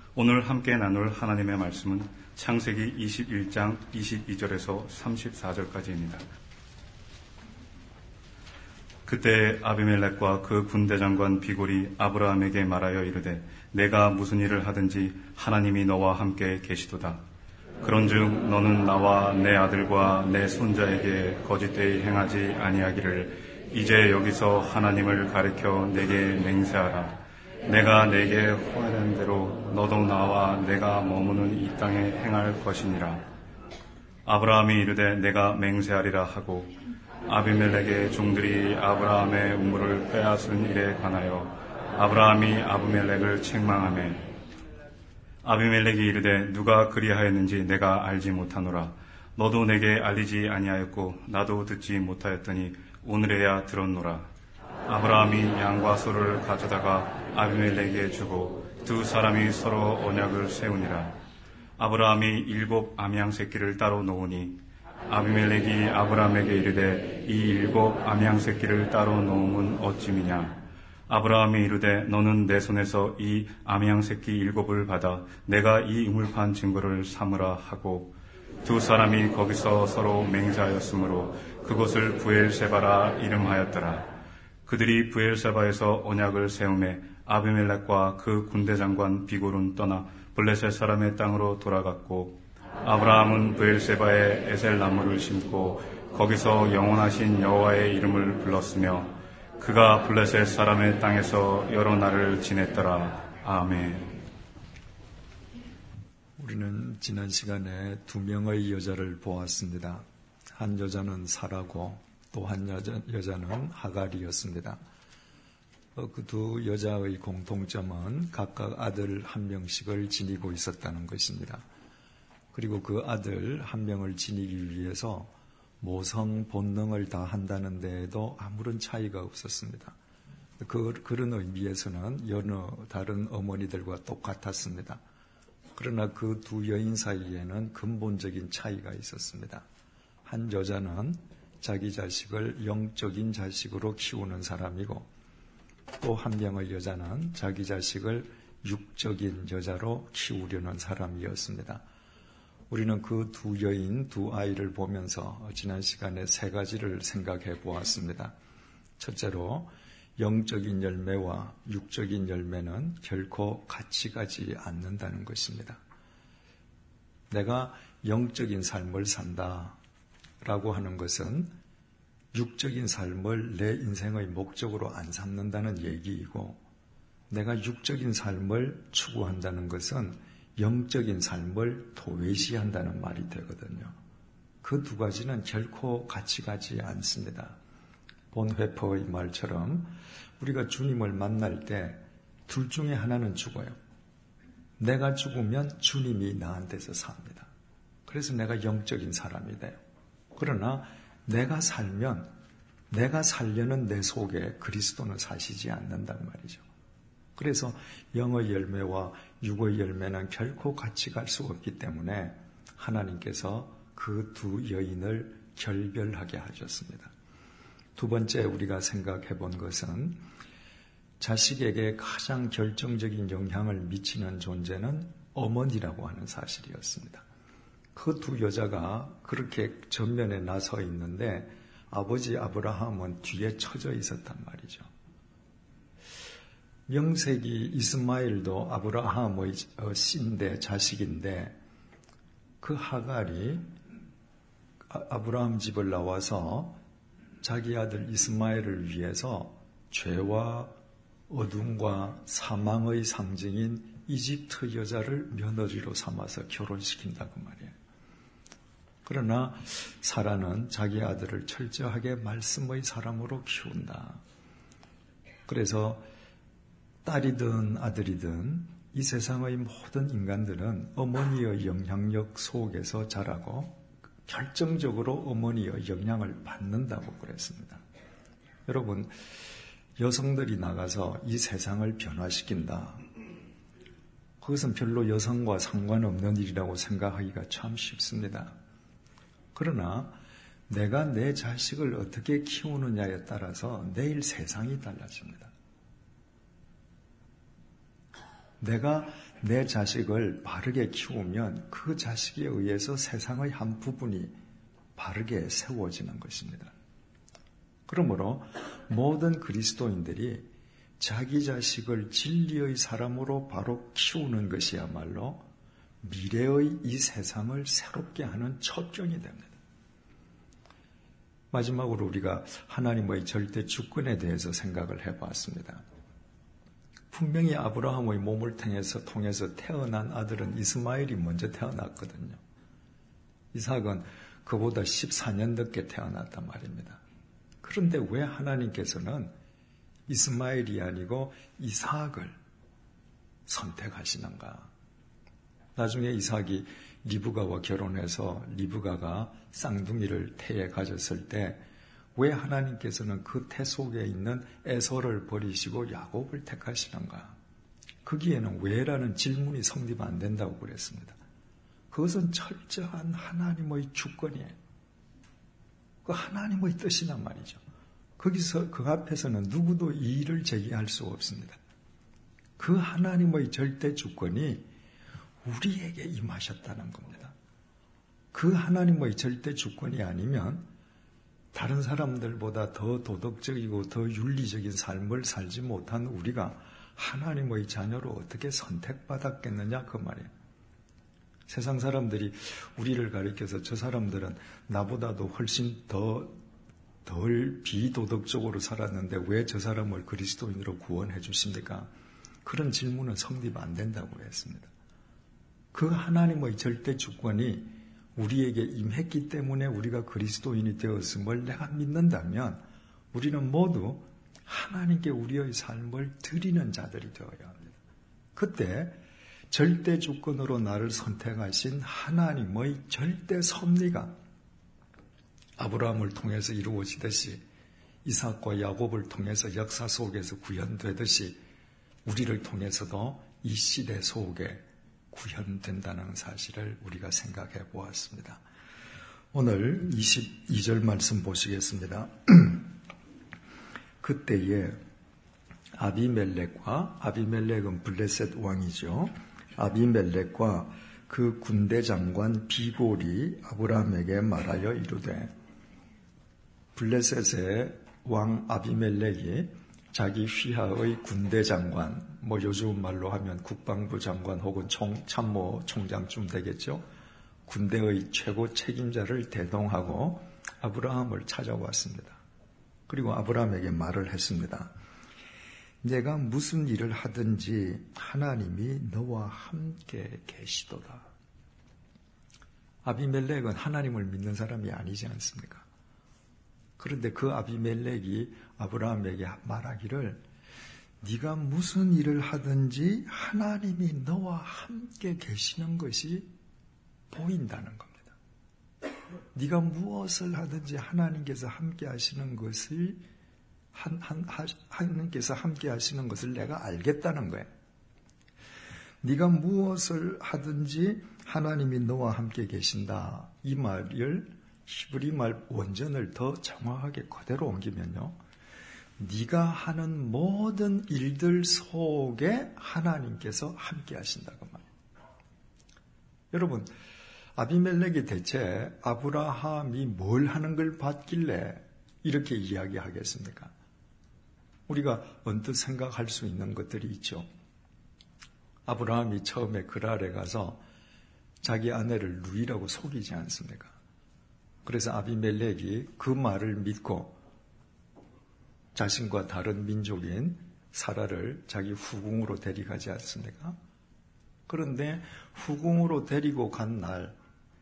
오늘 함께 나눌 하나님의 말씀은 창세기 21장 22절에서 34절까지입니다. 그때 아비멜렉과 그 군대장관 비골이 아브라함에게 말하여 이르되 내가 무슨 일을 하든지 하나님이 너와 함께 계시도다. 그런즉 너는 나와 내 아들과 내 손자에게 거짓되이 행하지 아니하기를 이제 여기서 하나님을 가리켜 내게 맹세하라. 내가 내게 허락한 대로 너도 나와 내가 머무는 이 땅에 행할 것이니라. 아브라함이 이르되 내가 맹세하리라 하고 아비멜렉의 종들이 아브라함의 우물을 빼앗은 일에 관하여 아브라함이 아비멜렉을 책망하매 아비멜렉이 이르되 누가 그리하였는지 내가 알지 못하노라. 너도 내게 알리지 아니하였고 나도 듣지 못하였더니 오늘에야 들었노라. 아브라함이 양과 소를 가져다가 아비멜렉에게 주고 두 사람이 서로 언약을 세우니라. 아브라함이 7 암양 새끼를 따로 놓으니 아비멜렉이 아브라함에게 이르되 이 7 암양 새끼를 따로 놓음은 어찌미냐. 아브라함이 이르되 너는 내 손에서 이 암양 새끼 7을 받아 내가 이 우물판 증거를 삼으라 하고 두 사람이 거기서 서로 맹세하였으므로 그곳을 부엘세바라 이름하였더라. 그들이 부엘세바에서 언약을 세우매 아비멜렉과 그 군대장관 비골은 떠나 블레셋 사람의 땅으로 돌아갔고 아브라함은 부엘세바에 에셀나무를 심고 거기서 영원하신 여호와의 이름을 불렀으며 그가 블레셋 사람의 땅에서 여러 날을 지냈더라. 아멘. 우리는 지난 시간에 2명의 여자를 보았습니다. 한 여자는 사라고 또 한 여자는 하갈이었습니다. 그 두 여자의 공통점은 각각 아들 1명씩을 지니고 있었다는 것입니다. 그리고 그 아들 1명을 지니기 위해서 모성 본능을 다 한다는 데에도 아무런 차이가 없었습니다. 그런 의미에서는 여느 다른 어머니들과 똑같았습니다. 그러나 그 두 여인 사이에는 근본적인 차이가 있었습니다. 한 여자는 자기 자식을 영적인 자식으로 키우는 사람이고 또 한 명의 여자는 자기 자식을 육적인 여자로 키우려는 사람이었습니다. 우리는 그 두 여인, 두 아이를 보면서 지난 시간에 3가지를 생각해 보았습니다. 첫째로 영적인 열매와 육적인 열매는 결코 같이 가지 않는다는 것입니다. 내가 영적인 삶을 산다라고 하는 것은 육적인 삶을 내 인생의 목적으로 안 삼는다는 얘기이고 내가 육적인 삶을 추구한다는 것은 영적인 삶을 도외시한다는 말이 되거든요. 그 2가지는 결코 같이 가지 않습니다. 본회퍼의 말처럼 우리가 주님을 만날 때 둘 중에 하나는 죽어요. 내가 죽으면 주님이 나한테서 삽니다. 그래서 내가 영적인 사람이 돼요. 그러나 내가 살면 내가 살려는 내 속에 그리스도는 사시지 않는단 말이죠. 그래서 영의 열매와 육의 열매는 결코 같이 갈 수 없기 때문에 하나님께서 그 두 여인을 결별하게 하셨습니다. 2번째 우리가 생각해 본 것은 자식에게 가장 결정적인 영향을 미치는 존재는 어머니라고 하는 사실이었습니다. 그 두 여자가 그렇게 전면에 나서 있는데 아버지 아브라함은 뒤에 처져 있었단 말이죠. 명색이 이스마엘도 아브라함의 씨인데 자식인데 그 하갈이 아브라함 집을 나와서 자기 아들 이스마엘을 위해서 죄와 어둠과 사망의 상징인 이집트 여자를 며느리로 삼아서 결혼시킨다고 말이에요. 그러나 사라는 자기 아들을 철저하게 말씀의 사람으로 키운다. 그래서 딸이든 아들이든 이 세상의 모든 인간들은 어머니의 영향력 속에서 자라고 결정적으로 어머니의 영향을 받는다고 그랬습니다. 여러분, 여성들이 나가서 이 세상을 변화시킨다. 그것은 별로 여성과 상관없는 일이라고 생각하기가 참 쉽습니다. 그러나 내가 내 자식을 어떻게 키우느냐에 따라서 내일 세상이 달라집니다. 내가 내 자식을 바르게 키우면 그 자식에 의해서 세상의 한 부분이 바르게 세워지는 것입니다. 그러므로 모든 그리스도인들이 자기 자식을 진리의 사람으로 바로 키우는 것이야말로 미래의 이 세상을 새롭게 하는 첩경이 됩니다. 마지막으로 우리가 하나님의 절대 주권에 대해서 생각을 해보았습니다. 분명히 아브라함의 몸을 통해서 태어난 아들은 이스마엘이 먼저 태어났거든요. 이삭은 그보다 14년 늦게 태어났단 말입니다. 그런데 왜 하나님께서는 이스마엘이 아니고 이삭을 선택하시는가? 나중에 이삭이 리브가와 결혼해서 리브가가 쌍둥이를 태에 가졌을 때 왜 하나님께서는 그 태 속에 있는 에서를 버리시고 야곱을 택하시는가? 거기에는 왜라는 질문이 성립 안 된다고 그랬습니다. 그것은 철저한 하나님의 주권이에요. 그 하나님의 뜻이란 말이죠. 거기서 그 앞에서는 누구도 이의를 제기할 수 없습니다. 그 하나님의 절대 주권이 우리에게 임하셨다는 겁니다. 그 하나님의 절대 주권이 아니면 다른 사람들보다 더 도덕적이고 더 윤리적인 삶을 살지 못한 우리가 하나님의 자녀로 어떻게 선택받았겠느냐 그 말이에요. 세상 사람들이 우리를 가리켜서 저 사람들은 나보다도 훨씬 덜 비도덕적으로 살았는데 왜 저 사람을 그리스도인으로 구원해 주십니까? 그런 질문은 성립 안 된다고 했습니다. 그 하나님의 절대 주권이 우리에게 임했기 때문에 우리가 그리스도인이 되었음을 내가 믿는다면 우리는 모두 하나님께 우리의 삶을 드리는 자들이 되어야 합니다. 그때 절대 주권으로 나를 선택하신 하나님의 절대 섭리가 아브라함을 통해서 이루어지듯이 이삭과 야곱을 통해서 역사 속에서 구현되듯이 우리를 통해서도 이 시대 속에 구현된다는 사실을 우리가 생각해 보았습니다. 오늘 22절 말씀 보시겠습니다. 그때에 아비멜렉은 블레셋 왕이죠. 아비멜렉과 그 군대 장관 비골이 아브라함에게 말하여 이르되, 블레셋의 왕 아비멜렉이 자기 휘하의 군대 장관, 요즘 말로 하면 국방부 장관 혹은 참모 총장쯤 되겠죠. 군대의 최고 책임자를 대동하고 아브라함을 찾아왔습니다. 그리고 아브라함에게 말을 했습니다. 내가 무슨 일을 하든지 하나님이 너와 함께 계시도다. 아비멜렉은 하나님을 믿는 사람이 아니지 않습니까? 그런데 그 아비멜렉이 아브라함에게 말하기를 네가 무슨 일을 하든지 하나님이 너와 함께 계시는 것이 보인다는 겁니다. 네가 무엇을 하든지 하나님께서 함께 하시는 것을 하나님께서 함께 하시는 것을 내가 알겠다는 거예요. 네가 무엇을 하든지 하나님이 너와 함께 계신다. 이 말을 히브리 말 원전을 더 정확하게 그대로 옮기면요. 네가 하는 모든 일들 속에 하나님께서 함께 하신다고 말이에요. 여러분, 아비멜렉이 대체 아브라함이 뭘 하는 걸 봤길래 이렇게 이야기하겠습니까? 우리가 언뜻 생각할 수 있는 것들이 있죠. 아브라함이 처음에 그랄에 가서 자기 아내를 루이라고 속이지 않습니까? 그래서 아비멜렉이 그 말을 믿고 자신과 다른 민족인 사라를 자기 후궁으로 데려가지 않습니까? 그런데 후궁으로 데리고 간 날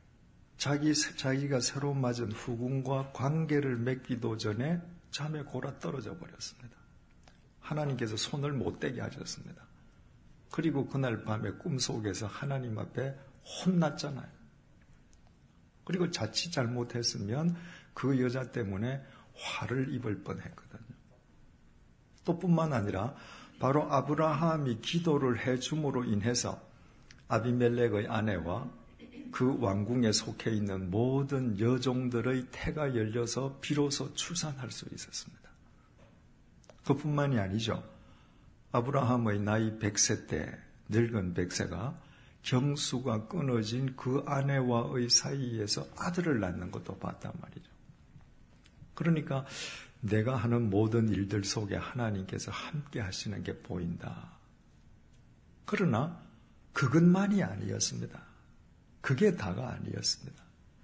자기가 새로 맞은 후궁과 관계를 맺기도 전에 잠에 골아 떨어져 버렸습니다. 하나님께서 손을 못 대게 하셨습니다. 그리고 그날 밤에 꿈속에서 하나님 앞에 혼났잖아요. 그리고 자칫 잘못했으면 그 여자 때문에 화를 입을 뻔했거든요. 또 뿐만 아니라 바로 아브라함이 기도를 해줌으로 인해서 아비멜렉의 아내와 그 왕궁에 속해 있는 모든 여종들의 태가 열려서 비로소 출산할 수 있었습니다. 그뿐만이 아니죠. 아브라함의 나이 100세 때 늙은 백세가 경수가 끊어진 그 아내와의 사이에서 아들을 낳는 것도 봤단 말이죠. 그러니까 내가 하는 모든 일들 속에 하나님께서 함께 하시는 게 보인다. 그러나 그것만이 아니었습니다. 그게 다가 아니었습니다.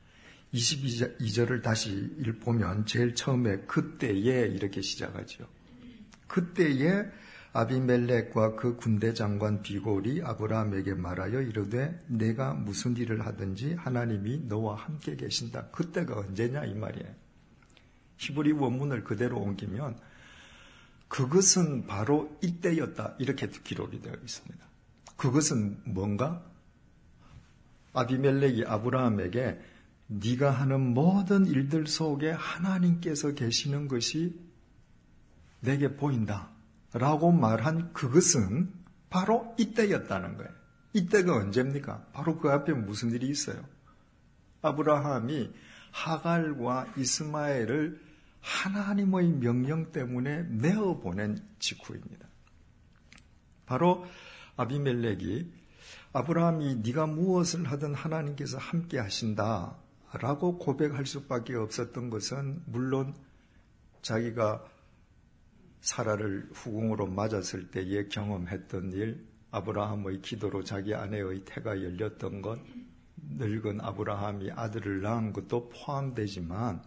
22절을 다시 읽보면 제일 처음에 그때에 이렇게 시작하죠. 그때에 아비멜렉과 그 군대 장관 비골이 아브라함에게 말하여 이르되 내가 무슨 일을 하든지 하나님이 너와 함께 계신다. 그때가 언제냐 이 말이에요. 히브리 원문을 그대로 옮기면 그것은 바로 이때였다 이렇게 기록이 되어 있습니다. 그것은 뭔가? 아비멜렉이 아브라함에게 네가 하는 모든 일들 속에 하나님께서 계시는 것이 내게 보인다 라고 말한 그것은 바로 이때였다는 거예요. 이때가 언제입니까? 바로 그 앞에 무슨 일이 있어요? 아브라함이 하갈과 이스마엘을 하나님의 명령 때문에 내어보낸 직후입니다. 바로 아비멜렉이 아브라함이 네가 무엇을 하든 하나님께서 함께 하신다 라고 고백할 수밖에 없었던 것은 물론 자기가 사라를 후궁으로 맞았을 때에 경험했던 일, 아브라함의 기도로 자기 아내의 태가 열렸던 것, 늙은 아브라함이 아들을 낳은 것도 포함되지만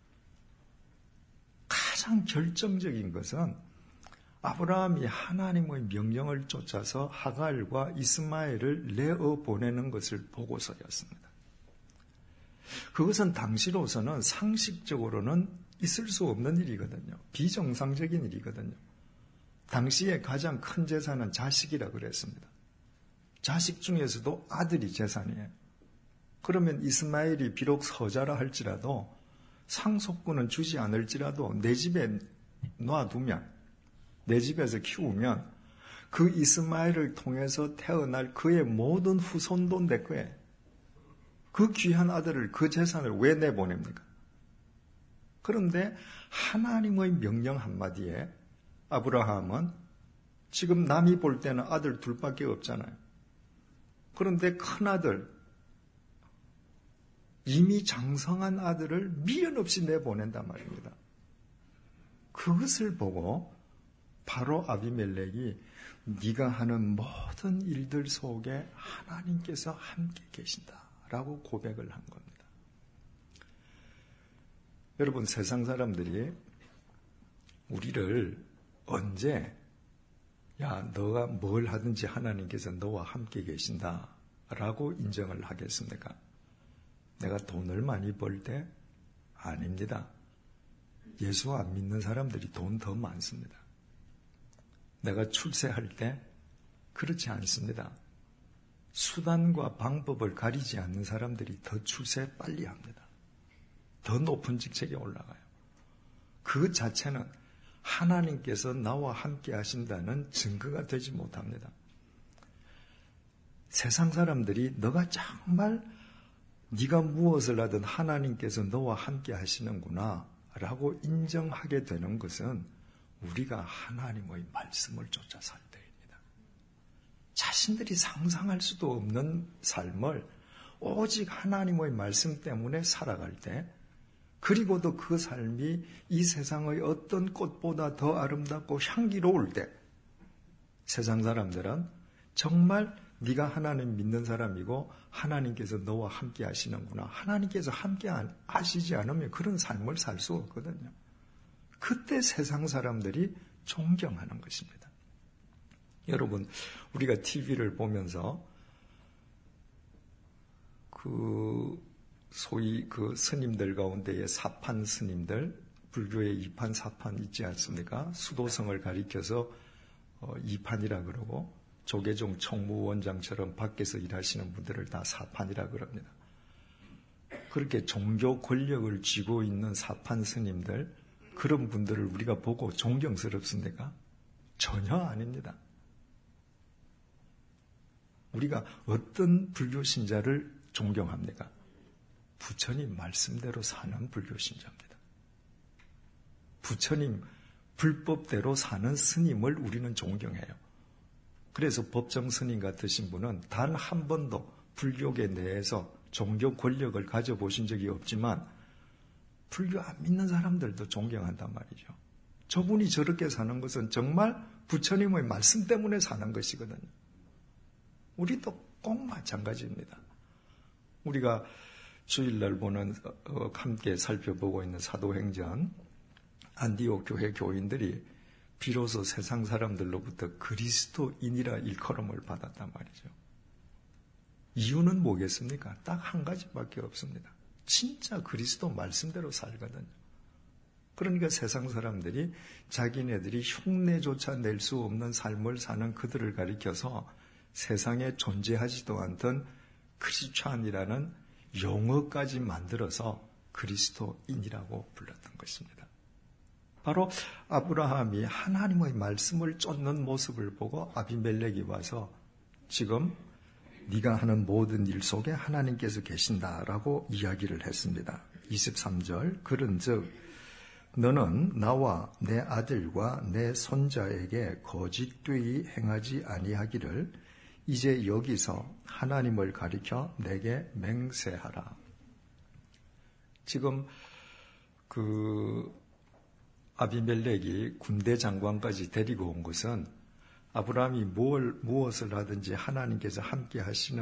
가장 결정적인 것은 아브라함이 하나님의 명령을 쫓아서 하갈과 이스마엘을 내어 보내는 것을 보고서였습니다. 그것은 당시로서는 상식적으로는 있을 수 없는 일이거든요. 비정상적인 일이거든요. 당시에 가장 큰 재산은 자식이라 그랬습니다. 자식 중에서도 아들이 재산이에요. 그러면 이스마엘이 비록 서자라 할지라도 상속권은 주지 않을지라도 내 집에 놔두면, 내 집에서 키우면 그 이스마엘을 통해서 태어날 그의 모든 후손도 내 거예요. 그 귀한 아들을, 그 재산을 왜 내보냅니까? 그런데 하나님의 명령 한마디에 아브라함은 지금 남이 볼 때는 아들 둘밖에 없잖아요. 그런데 큰 아들, 이미 장성한 아들을 미련 없이 내보낸단 말입니다. 그것을 보고 바로 아비멜렉이 네가 하는 모든 일들 속에 하나님께서 함께 계신다라고 고백을 한 겁니다. 여러분, 세상 사람들이 우리를 언제 너가 뭘 하든지 하나님께서 너와 함께 계신다라고 인정을 하겠습니까? 내가 돈을 많이 벌 때? 아닙니다. 예수 안 믿는 사람들이 돈 더 많습니다. 내가 출세할 때? 그렇지 않습니다. 수단과 방법을 가리지 않는 사람들이 더 출세 빨리 합니다. 더 높은 직책에 올라가요. 그 자체는 하나님께서 나와 함께 하신다는 증거가 되지 못합니다. 세상 사람들이 너가 정말 네가 무엇을 하든 하나님께서 너와 함께 하시는구나 라고 인정하게 되는 것은 우리가 하나님의 말씀을 쫓아 살 때입니다. 자신들이 상상할 수도 없는 삶을 오직 하나님의 말씀 때문에 살아갈 때, 그리고도 그 삶이 이 세상의 어떤 꽃보다 더 아름답고 향기로울 때 세상 사람들은 정말 네가 하나님 믿는 사람이고 하나님께서 너와 함께 하시는구나. 하나님께서 함께 하시지 않으면 그런 삶을 살 수 없거든요. 그때 세상 사람들이 존경하는 것입니다. 여러분, 우리가 TV를 보면서 소위 그 스님들 가운데의 사판 스님들, 불교의 2판, 4판 있지 않습니까? 수도성을 가리켜서 2판이라 그러고 조계종 총무원장처럼 밖에서 일하시는 분들을 다 사판이라 그럽니다. 그렇게 종교 권력을 쥐고 있는 사판 스님들, 그런 분들을 우리가 보고 존경스럽습니까? 전혀 아닙니다. 우리가 어떤 불교 신자를 존경합니까? 부처님 말씀대로 사는 불교 신자입니다. 부처님 불법대로 사는 스님을 우리는 존경해요. 그래서 법정 스님 같으신 분은 단 한 번도 불교계 내에서 종교 권력을 가져보신 적이 없지만 불교 안 믿는 사람들도 존경한단 말이죠. 저분이 저렇게 사는 것은 정말 부처님의 말씀 때문에 사는 것이거든요. 우리도 꼭 마찬가지입니다. 우리가 주일날 보는 함께 살펴보고 있는 사도행전 안디옥 교회 교인들이 비로소 세상 사람들로부터 그리스도인이라 일컬음을 받았단 말이죠. 이유는 뭐겠습니까? 딱 한 가지밖에 없습니다. 진짜 그리스도 말씀대로 살거든요. 그러니까 세상 사람들이 자기네들이 흉내조차 낼 수 없는 삶을 사는 그들을 가리켜서 세상에 존재하지도 않던 크리스찬이라는 용어까지 만들어서 그리스도인이라고 불렀던 것입니다. 바로 아브라함이 하나님의 말씀을 쫓는 모습을 보고 아비멜렉이 와서 지금 네가 하는 모든 일 속에 하나님께서 계신다라고 이야기를 했습니다. 23절 그런즉 너는 나와 내 아들과 내 손자에게 거짓되이 행하지 아니하기를 이제 여기서 하나님을 가리켜 내게 맹세하라. 지금 아비멜렉이 군대 장관까지 데리고 온 것은 아브라함이 무엇을 하든지 하나님께서 함께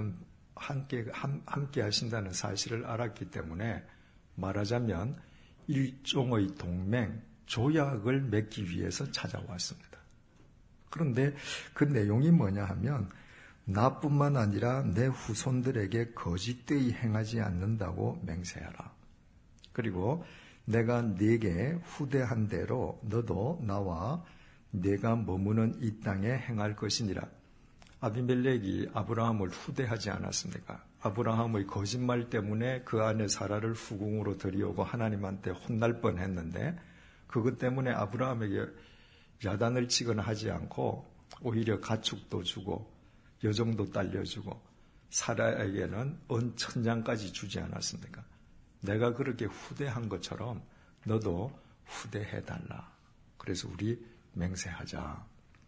하신다는 사실을 알았기 때문에 말하자면 일종의 동맹, 조약을 맺기 위해서 찾아왔습니다. 그런데 그 내용이 뭐냐 하면 나뿐만 아니라 내 후손들에게 거짓되이 행하지 않는다고 맹세하라. 그리고 내가 네게 후대한 대로 너도 나와 네가 머무는 이 땅에 행할 것이니라. 아비멜렉이 아브라함을 후대하지 않았습니까? 아브라함의 거짓말 때문에 그 안에 사라를 후궁으로 들여오고 하나님한테 혼날 뻔했는데 그것 때문에 아브라함에게 야단을 치거나 하지 않고 오히려 가축도 주고 여종도 딸려주고 사라에게는 천장까지 주지 않았습니까? 내가 그렇게 후대한 것처럼 너도 후대해달라. 그래서 우리 맹세하자.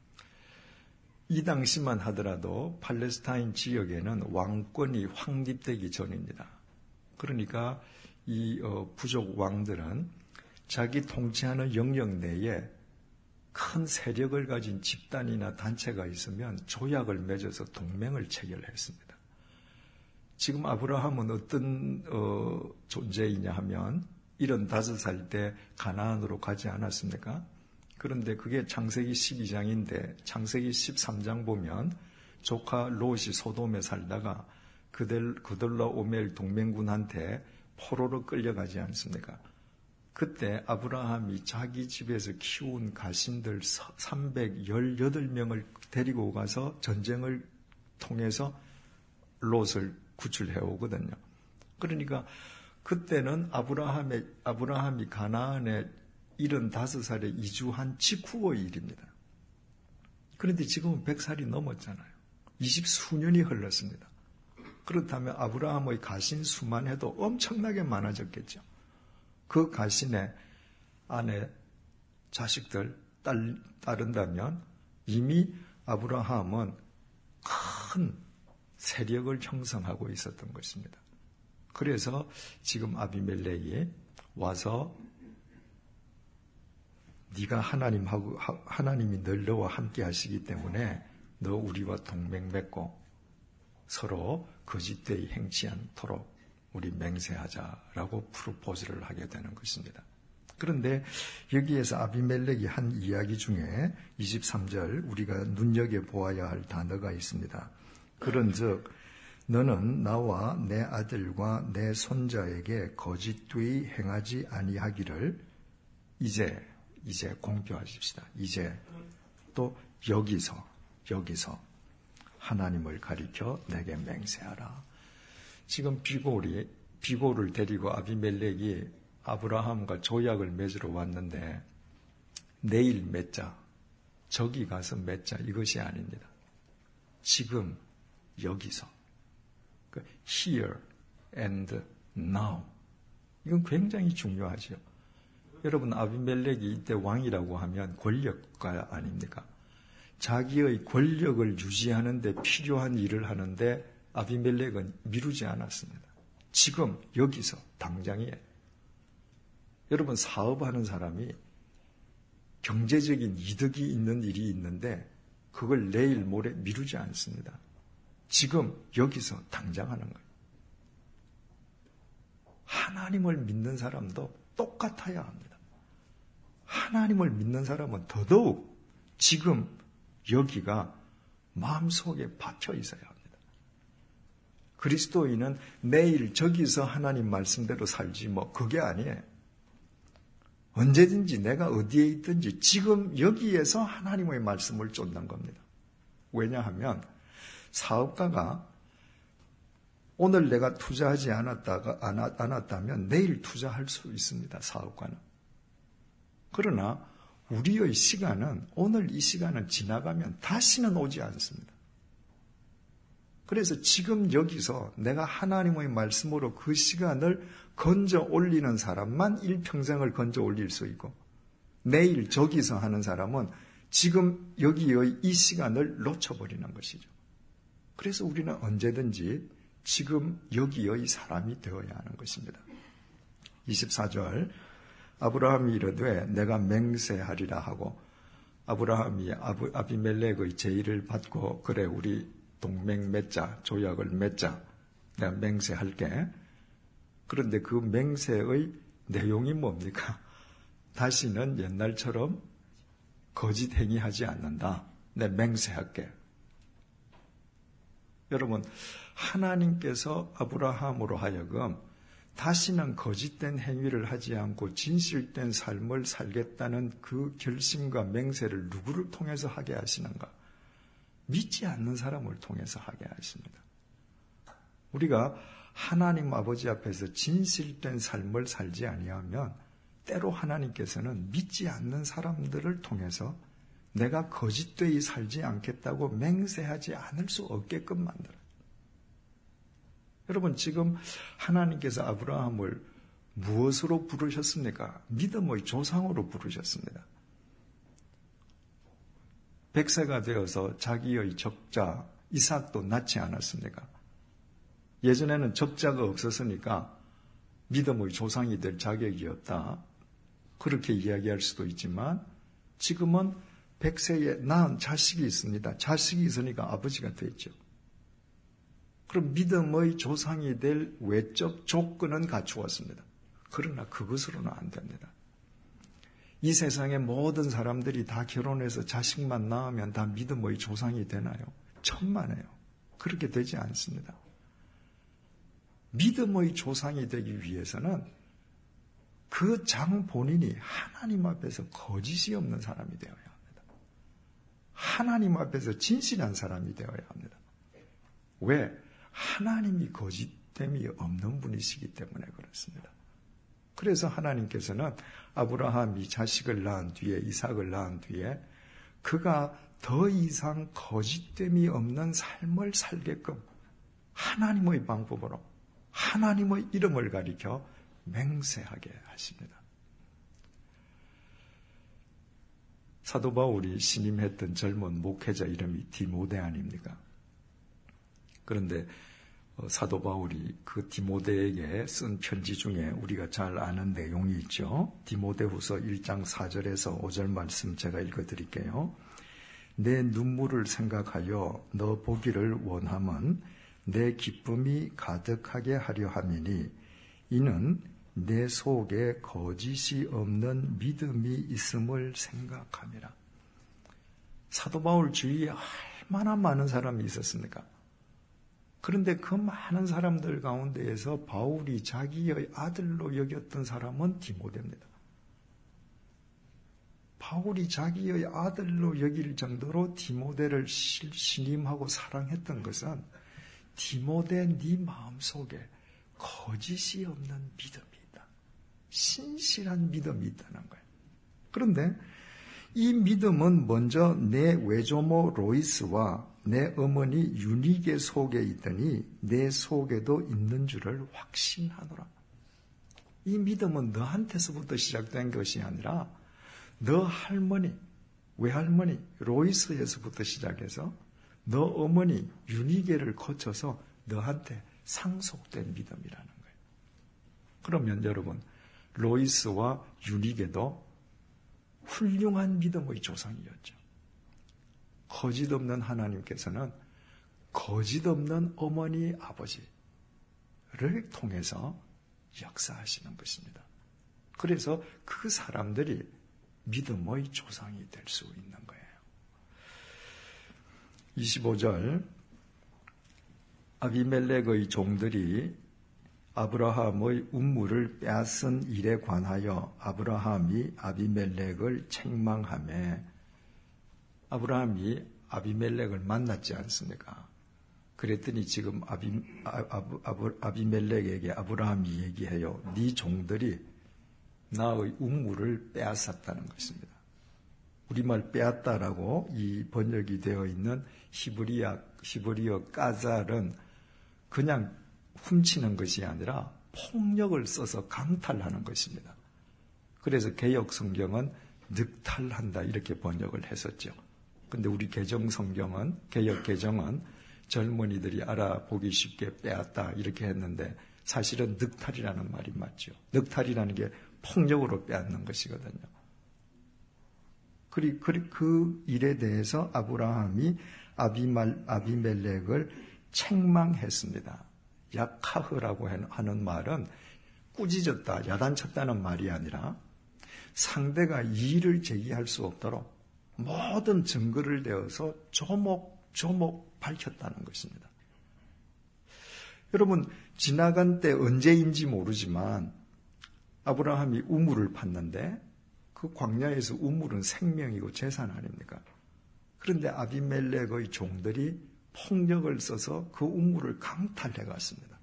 이 당시만 하더라도 팔레스타인 지역에는 왕권이 확립되기 전입니다. 그러니까 이 부족 왕들은 자기 통치하는 영역 내에 큰 세력을 가진 집단이나 단체가 있으면 조약을 맺어서 동맹을 체결했습니다. 지금 아브라함은 어떤 존재이냐 하면 75살 때 가나안으로 가지 않았습니까? 그런데 그게 창세기 12장인데 창세기 13장 보면 조카 롯이 소돔에 살다가 그들라오멜 동맹군한테 포로로 끌려가지 않습니까? 그때 아브라함이 자기 집에서 키운 가신들 318명을 데리고 가서 전쟁을 통해서 롯을 구출해 오거든요. 그러니까 그때는 아브라함이 가나안에 75살에 이주한 직후의 일입니다. 그런데 지금은 100살이 넘었잖아요. 20수년이 흘렀습니다. 그렇다면 아브라함의 가신 수만 해도 엄청나게 많아졌겠죠. 그 가신의 아내, 자식들 따른다면 이미 아브라함은 큰 세력을 형성하고 있었던 것입니다. 그래서 지금 아비멜렉이 와서 네가 하나님이 너와 함께 하시기 때문에 너 우리와 동맹 맺고 서로 거짓되이 행치 않도록 우리 맹세하자라고 프로포즈를 하게 되는 것입니다. 그런데 여기에서 아비멜렉이 한 이야기 중에 23절 우리가 눈여겨보아야 할 단어가 있습니다. 그런즉 너는 나와 내 아들과 내 손자에게 거짓되이 행하지 아니하기를 이제 공표하십시다. 이제 또 여기서 하나님을 가리켜 내게 맹세하라. 지금 비골을 데리고 아비멜렉이 아브라함과 조약을 맺으러 왔는데 내일 맺자, 저기 가서 맺자 이것이 아닙니다. 지금 여기서 here and now 이건 굉장히 중요하죠. 여러분 아비멜렉이 이때 왕이라고 하면 권력가 아닙니까? 자기의 권력을 유지하는 데 필요한 일을 하는데 아비멜렉은 미루지 않았습니다. 지금 여기서 당장이에요. 여러분, 사업하는 사람이 경제적인 이득이 있는 일이 있는데 그걸 내일 모레 미루지 않습니다. 지금 여기서 당장 하는 거예요. 하나님을 믿는 사람도 똑같아야 합니다. 하나님을 믿는 사람은 더더욱 지금 여기가 마음속에 박혀 있어야 합니다. 그리스도인은 내일 저기서 하나님 말씀대로 살지 그게 아니에요. 언제든지 내가 어디에 있든지 지금 여기에서 하나님의 말씀을 쫓는 겁니다. 왜냐하면 사업가가 오늘 내가 투자하지 않았다면 내일 투자할 수 있습니다. 사업가는. 그러나 우리의 시간은 오늘 이 시간은 지나가면 다시는 오지 않습니다. 그래서 지금 여기서 내가 하나님의 말씀으로 그 시간을 건져 올리는 사람만 일평생을 건져 올릴 수 있고 내일 저기서 하는 사람은 지금 여기의 이 시간을 놓쳐버리는 것이죠. 그래서 우리는 언제든지 지금 여기의 사람이 되어야 하는 것입니다. 24절 아브라함이 이르되 내가 맹세하리라 하고 아브라함이 아비멜렉의 제의를 받고 그래 우리 동맹 맺자, 조약을 맺자, 내가 맹세할게. 그런데 그 맹세의 내용이 뭡니까? 다시는 옛날처럼 거짓 행위하지 않는다. 내가 맹세할게. 여러분, 하나님께서 아브라함으로 하여금 다시는 거짓된 행위를 하지 않고 진실된 삶을 살겠다는 그 결심과 맹세를 누구를 통해서 하게 하시는가? 믿지 않는 사람을 통해서 하게 하십니다. 우리가 하나님 아버지 앞에서 진실된 삶을 살지 아니하면 때로 하나님께서는 믿지 않는 사람들을 통해서 내가 거짓되이 살지 않겠다고 맹세하지 않을 수 없게끔 만들어요. 여러분, 지금 하나님께서 아브라함을 무엇으로 부르셨습니까? 믿음의 조상으로 부르셨습니다. 100세가 되어서 자기의 적자 이삭도 낳지 않았습니까? 예전에는 적자가 없었으니까 믿음의 조상이 될 자격이 없다. 그렇게 이야기할 수도 있지만 지금은 100세에 낳은 자식이 있습니다. 자식이 있으니까 아버지가 됐죠. 그럼 믿음의 조상이 될 외적 조건은 갖추었습니다. 그러나 그것으로는 안 됩니다. 이 세상의 모든 사람들이 다 결혼해서 자식만 낳으면 다 믿음의 조상이 되나요? 천만에요. 그렇게 되지 않습니다. 믿음의 조상이 되기 위해서는 그 장 본인이 하나님 앞에서 거짓이 없는 사람이 되어야 합니다. 하나님 앞에서 진실한 사람이 되어야 합니다. 왜? 하나님이 거짓됨이 없는 분이시기 때문에 그렇습니다. 그래서 하나님께서는 아브라함이 자식을 낳은 뒤에 이삭을 낳은 뒤에 그가 더 이상 거짓됨이 없는 삶을 살게끔 하나님의 방법으로 하나님의 이름을 가리켜 맹세하게 하십니다. 사도 바울이 신임했던 젊은 목회자 이름이 디모데 아닙니까? 그런데 사도 바울이 그 디모데에게 쓴 편지 중에 우리가 잘 아는 내용이 있죠. 디모데후서 1장 4절에서 5절 말씀 제가 읽어드릴게요. 내 눈물을 생각하여 너 보기를 원함은 내 기쁨이 가득하게 하려 함이니 이는 내 속에 거짓이 없는 믿음이 있음을 생각함이라. 사도 바울 주위에 얼마나 많은 사람이 있었습니까? 그런데 그 많은 사람들 가운데에서 바울이 자기의 아들로 여겼던 사람은 디모데입니다. 바울이 자기의 아들로 여길 정도로 디모데를 신임하고 사랑했던 것은 디모데 네 마음속에 거짓이 없는 믿음이 있다. 신실한 믿음이 있다는 거예요. 그런데 이 믿음은 먼저 내 외조모 로이스와 내 어머니 유니게 속에 있더니 내 속에도 있는 줄을 확신하노라. 이 믿음은 너한테서부터 시작된 것이 아니라 너 할머니, 외할머니 로이스에서부터 시작해서 너 어머니 유니게를 거쳐서 너한테 상속된 믿음이라는 거예요. 그러면 여러분, 로이스와 유니게도 훌륭한 믿음의 조상이었죠. 거짓 없는 하나님께서는 거짓 없는 어머니, 아버지를 통해서 역사하시는 것입니다. 그래서 그 사람들이 믿음의 조상이 될 수 있는 거예요. 25절, 아비멜렉의 종들이 아브라함의 운물을 빼앗은 일에 관하여 아브라함이 아비멜렉을 책망하며, 아브라함이 아비멜렉을 만났지 않습니까? 그랬더니 지금 아비멜렉에게 아브라함이 얘기해요. 네 종들이 나의 운물을 빼앗았다는 것입니다. 우리말 빼앗다라고 이 번역이 되어 있는 히브리어 까잘은 그냥 훔치는 것이 아니라 폭력을 써서 강탈하는 것입니다. 그래서 개역 성경은 늑탈한다 이렇게 번역을 했었죠. 근데 우리 개정 성경은, 개역 개정은 젊은이들이 알아보기 쉽게 빼앗다 이렇게 했는데 사실은 늑탈이라는 말이 맞죠. 늑탈이라는 게 폭력으로 빼앗는 것이거든요. 그 일에 대해서 아브라함이 아비멜렉을 책망했습니다. 야카흐라고 하는 말은 꾸짖었다, 야단쳤다는 말이 아니라 상대가 이의를 제기할 수 없도록 모든 증거를 대어서 조목조목 밝혔다는 것입니다. 여러분, 지나간 때 언제인지 모르지만 아브라함이 우물을 팠는데 그 광야에서 우물은 생명이고 재산 아닙니까? 그런데 아비멜렉의 종들이 폭력을 써서 그 우물을 강탈해 갔습니다.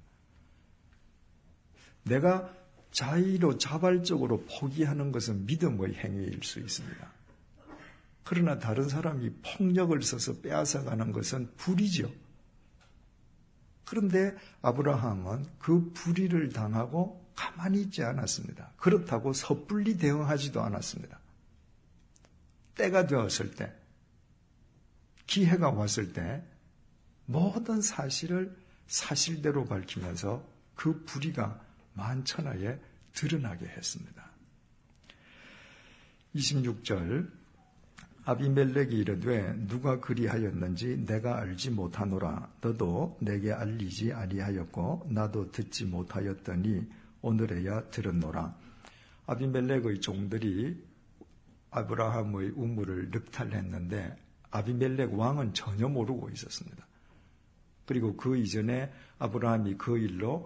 내가 자발적으로 포기하는 것은 믿음의 행위일 수 있습니다. 그러나 다른 사람이 폭력을 써서 빼앗아가는 것은 불의죠. 그런데 아브라함은 그 불의를 당하고 가만히 있지 않았습니다. 그렇다고 섣불리 대응하지도 않았습니다. 때가 되었을 때, 기회가 왔을 때 모든 사실을 사실대로 밝히면서 그 불의가 만천하에 드러나게 했습니다. 26절, 아비멜렉이 이르되 누가 그리하였는지 내가 알지 못하노라. 너도 내게 알리지 아니하였고 나도 듣지 못하였더니 오늘에야 들었노라. 아비멜렉의 종들이 아브라함의 우물을 늑탈했는데 아비멜렉 왕은 전혀 모르고 있었습니다. 그리고 그 이전에 아브라함이 그 일로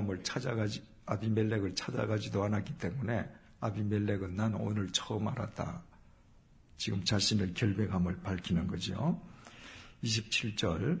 아비멜렉을 찾아가지도 않았기 때문에 아비멜렉은 난 오늘 처음 알았다. 지금 자신의 결백함을 밝히는 거죠. 27절,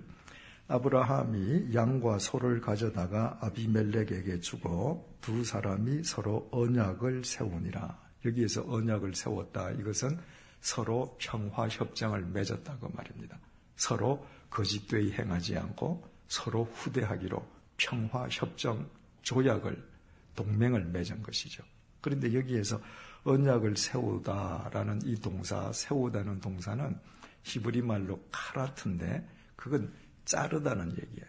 아브라함이 양과 소를 가져다가 아비멜렉에게 주고 두 사람이 서로 언약을 세우니라. 여기에서 언약을 세웠다. 이것은 서로 평화협정을 맺었다고 말입니다. 서로 거짓되이 행하지 않고 서로 후대하기로 평화협정 조약을, 동맹을 맺은 것이죠. 그런데 여기에서 언약을 세우다라는 이 동사, 세우다는 동사는 히브리 말로 카라트인데 그건 자르다는 얘기예요.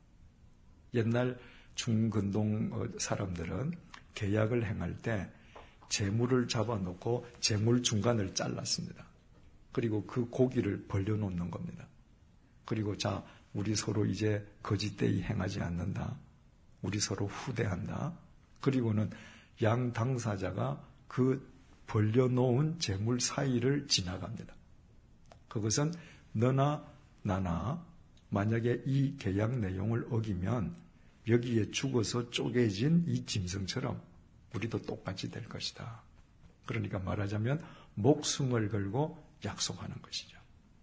옛날 중근동 사람들은 계약을 행할 때 재물을 잡아놓고 재물 중간을 잘랐습니다. 그리고 그 고기를 벌려놓는 겁니다. 그리고 자, 우리 서로 이제 거짓되이 행하지 않는다. 우리 서로 후대한다. 그리고는 양 당사자가 그 벌려놓은 재물 사이를 지나갑니다. 그것은 너나 나나 만약에 이 계약 내용을 어기면 여기에 죽어서 쪼개진 이 짐승처럼 우리도 똑같이 될 것이다. 그러니까 말하자면 목숨을 걸고 약속하는 것이죠.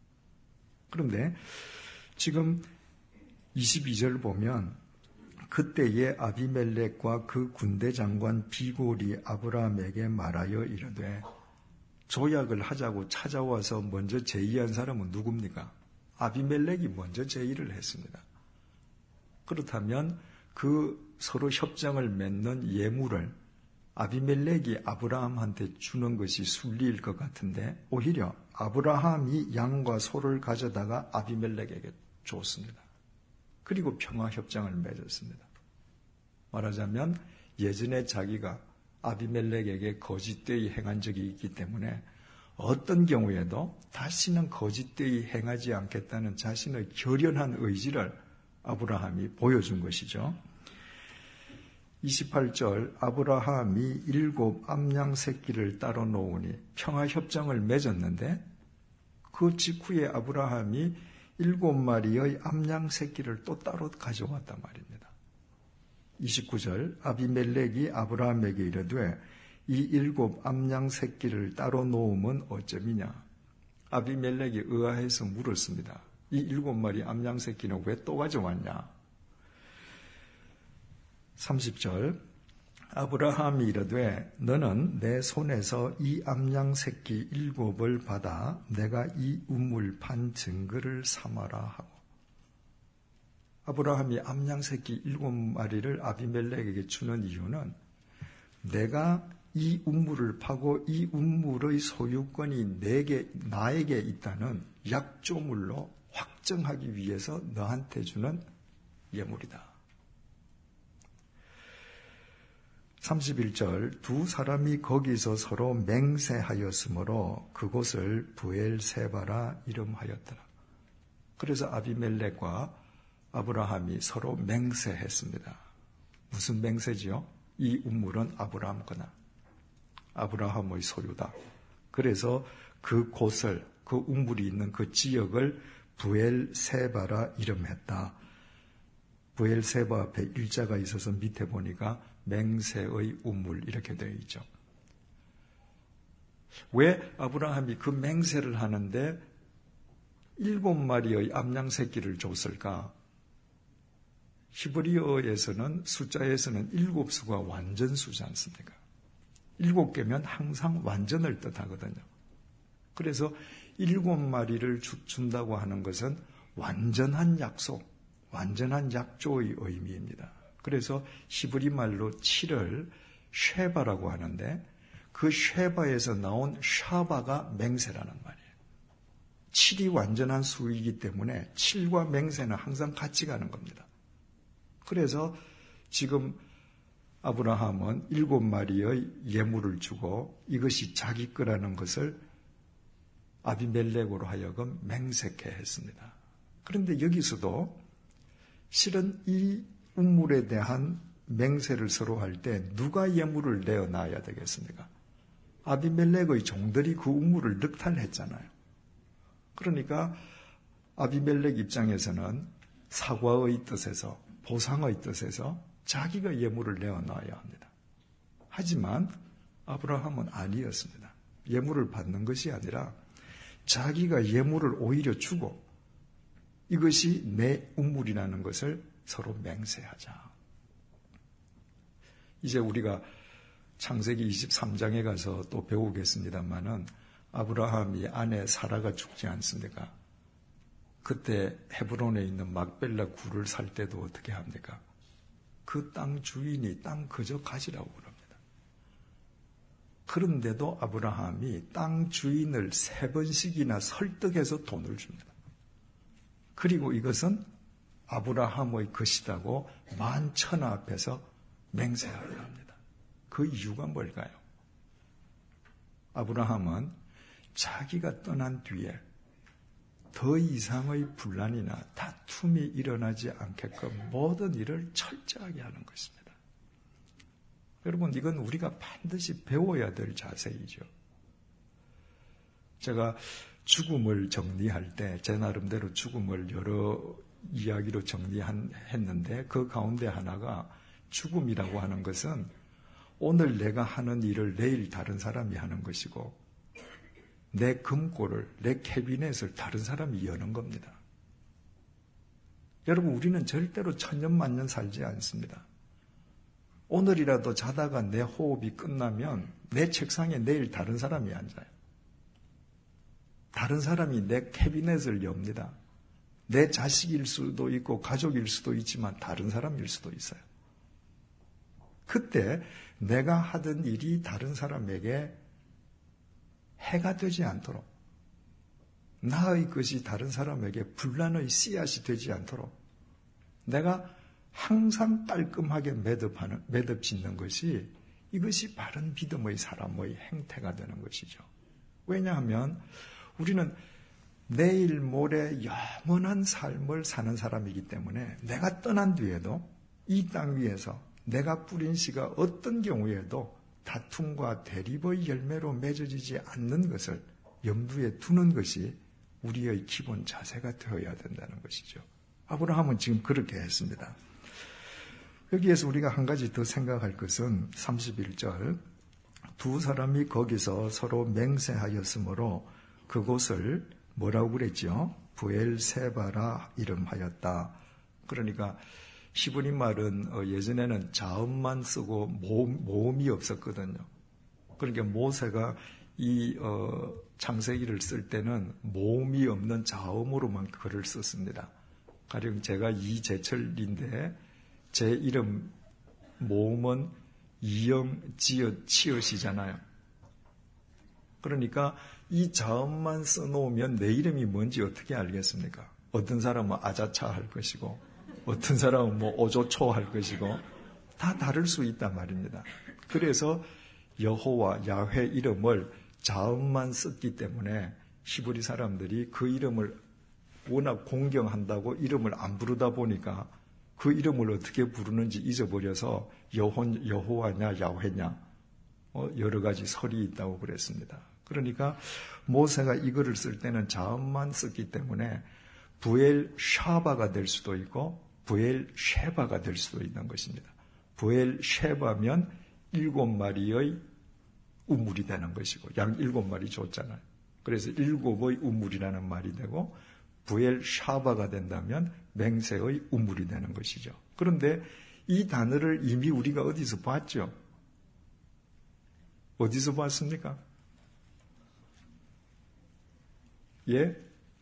그런데 지금 22절 보면 그때에 아비멜렉과 그 군대 장관 비골이 아브라함에게 말하여 이르되, 조약을 하자고 찾아와서 먼저 제의한 사람은 누굽니까? 아비멜렉이 먼저 제의를 했습니다. 그렇다면 그 서로 협정을 맺는 예물을 아비멜렉이 아브라함한테 주는 것이 순리일 것 같은데 오히려 아브라함이 양과 소를 가져다가 아비멜렉에게 줬습니다. 그리고 평화협정을 맺었습니다. 말하자면 예전에 자기가 아비멜렉에게 거짓되이 행한 적이 있기 때문에 어떤 경우에도 다시는 거짓되이 행하지 않겠다는 자신의 결연한 의지를 아브라함이 보여준 것이죠. 28절 아브라함이 7 암양 새끼를 따로 놓으니 평화협정을 맺었는데 그 직후에 아브라함이 7마리의 암양 새끼를 또 따로 가져왔단 말입니다. 29절 아비멜렉이 아브라함에게 이르되 이 7 암양 새끼를 따로 놓으면 어쩌미냐. 아비멜렉이 의아해서 물었습니다. 이 7마리 암양 새끼는 왜 또 가져왔냐. 30절 아브라함이 이르되 너는 내 손에서 이 암양 새끼 7을 받아 내가 이 우물 판 증거를 삼아라 하고, 아브라함이 암양 새끼 7마리를 아비멜렉에게 주는 이유는 내가 이 우물을 파고 이 우물의 소유권이 나에게 있다는 약조물로 확정하기 위해서 너한테 주는 예물이다. 31절 두 사람이 거기서 서로 맹세하였으므로 그곳을 브엘세바라 이름하였더라. 그래서 아비멜렉과 아브라함이 서로 맹세했습니다. 무슨 맹세지요? 이 우물은 아브라함 거나 아브라함의 소유다. 그래서 그 곳을, 그 우물이 있는 그 지역을 브엘세바라 이름했다. 브엘세바 앞에 일자가 있어서 밑에 보니까 맹세의 우물 이렇게 되어 있죠. 왜 아브라함이 그 맹세를 하는데 7마리의 암양 새끼를 줬을까? 히브리어에서는 숫자에서는 7수가 완전수지 않습니까? 7개면 항상 완전을 뜻하거든요. 그래서 7마리를 준다고 하는 것은 완전한 약속, 완전한 약조의 의미입니다. 그래서 히브리 말로 7을 쉐바라고 하는데 그 쉐바에서 나온 샤바가 맹세라는 말이에요. 7이 완전한 수이기 때문에 7과 맹세는 항상 같이 가는 겁니다. 그래서 지금 아브라함은 7마리의 예물을 주고 이것이 자기 거라는 것을 아비멜렉으로 하여금 맹세케 했습니다. 그런데 여기서도 실은 이 우물에 대한 맹세를 서로 할 때 누가 예물을 내어놔야 되겠습니까? 아비멜렉의 종들이 그 우물을 늑탈했잖아요. 그러니까 아비멜렉 입장에서는 사과의 뜻에서, 보상의 뜻에서 자기가 예물을 내어놔야 합니다. 하지만 아브라함은 아니었습니다. 예물을 받는 것이 아니라 자기가 예물을 오히려 주고 이것이 내 우물이라는 것을 서로 맹세하자. 이제 우리가 창세기 23장에 가서 또 배우겠습니다만은 아브라함이 아내 사라가 죽지 않습니까? 그때 헤브론에 있는 막벨라 굴을 살 때도 어떻게 합니까? 그 땅 주인이 땅 그저 가지라고 그럽니다. 그런데도 아브라함이 땅 주인을 3번씩이나 설득해서 돈을 줍니다. 그리고 이것은 아브라함의 것이라고 만천하 앞에서 맹세하려 합니다. 그 이유가 뭘까요? 아브라함은 자기가 떠난 뒤에 더 이상의 분란이나 다툼이 일어나지 않게끔 모든 일을 철저하게 하는 것입니다. 여러분, 이건 우리가 반드시 배워야 될 자세이죠. 제가 죽음을 정리할 때 제 나름대로 죽음을 여러 이야기로 정리했는데 그 가운데 하나가 죽음이라고 하는 것은 오늘 내가 하는 일을 내일 다른 사람이 하는 것이고 내 금고를, 내 캐비넷을 다른 사람이 여는 겁니다. 여러분, 우리는 절대로 천년만년 살지 않습니다. 오늘이라도 자다가 내 호흡이 끝나면 내 책상에 내일 다른 사람이 앉아요. 다른 사람이 내 캐비넷을 엽니다. 내 자식일 수도 있고 가족일 수도 있지만 다른 사람일 수도 있어요. 그때 내가 하던 일이 다른 사람에게 해가 되지 않도록, 나의 것이 다른 사람에게 분란의 씨앗이 되지 않도록 내가 항상 깔끔하게 매듭 짓는 것이, 이것이 바른 믿음의 사람의 행태가 되는 것이죠. 왜냐하면 우리는 내일 모레 영원한 삶을 사는 사람이기 때문에 내가 떠난 뒤에도 이 땅 위에서 내가 뿌린 씨가 어떤 경우에도 다툼과 대립의 열매로 맺어지지 않는 것을 염두에 두는 것이 우리의 기본 자세가 되어야 된다는 것이죠. 아브라함은 지금 그렇게 했습니다. 여기에서 우리가 한 가지 더 생각할 것은 31절, 두 사람이 거기서 서로 맹세하였으므로 그곳을 뭐라고 그랬죠? 부엘세바라 이름하였다. 그러니까 히브리 말은 예전에는 자음만 쓰고 모음이 없었거든요. 그러니까 모세가 이 창세기를 쓸 때는 모음이 없는 자음으로만 글을 썼습니다. 가령 제가 이재철인데 제 이름 모음은 이영, 지읒, 치읓이잖아요. 그러니까 이 자음만 써놓으면 내 이름이 뭔지 어떻게 알겠습니까? 어떤 사람은 아자차 할 것이고 어떤 사람은 뭐 오조초 할 것이고 다 다를 수 있단 말입니다. 그래서 여호와, 야훼 이름을 자음만 썼기 때문에 히브리 사람들이 그 이름을 워낙 공경한다고 이름을 안 부르다 보니까 그 이름을 어떻게 부르는지 잊어버려서 여호와냐 야훼냐 여러 가지 설이 있다고 그랬습니다. 그러니까 모세가 이거를 쓸 때는 자음만 썼기 때문에 부엘 샤바가 될 수도 있고 부엘 쉐바가 될 수도 있는 것입니다. 부엘 쉐바면 7마리의 우물이 되는 것이고 양 7마리 줬잖아요. 그래서 7의 우물이라는 말이 되고 부엘 샤바가 된다면 맹세의 우물이 되는 것이죠. 그런데 이 단어를 이미 우리가 어디서 봤죠? 어디서 봤습니까? 예?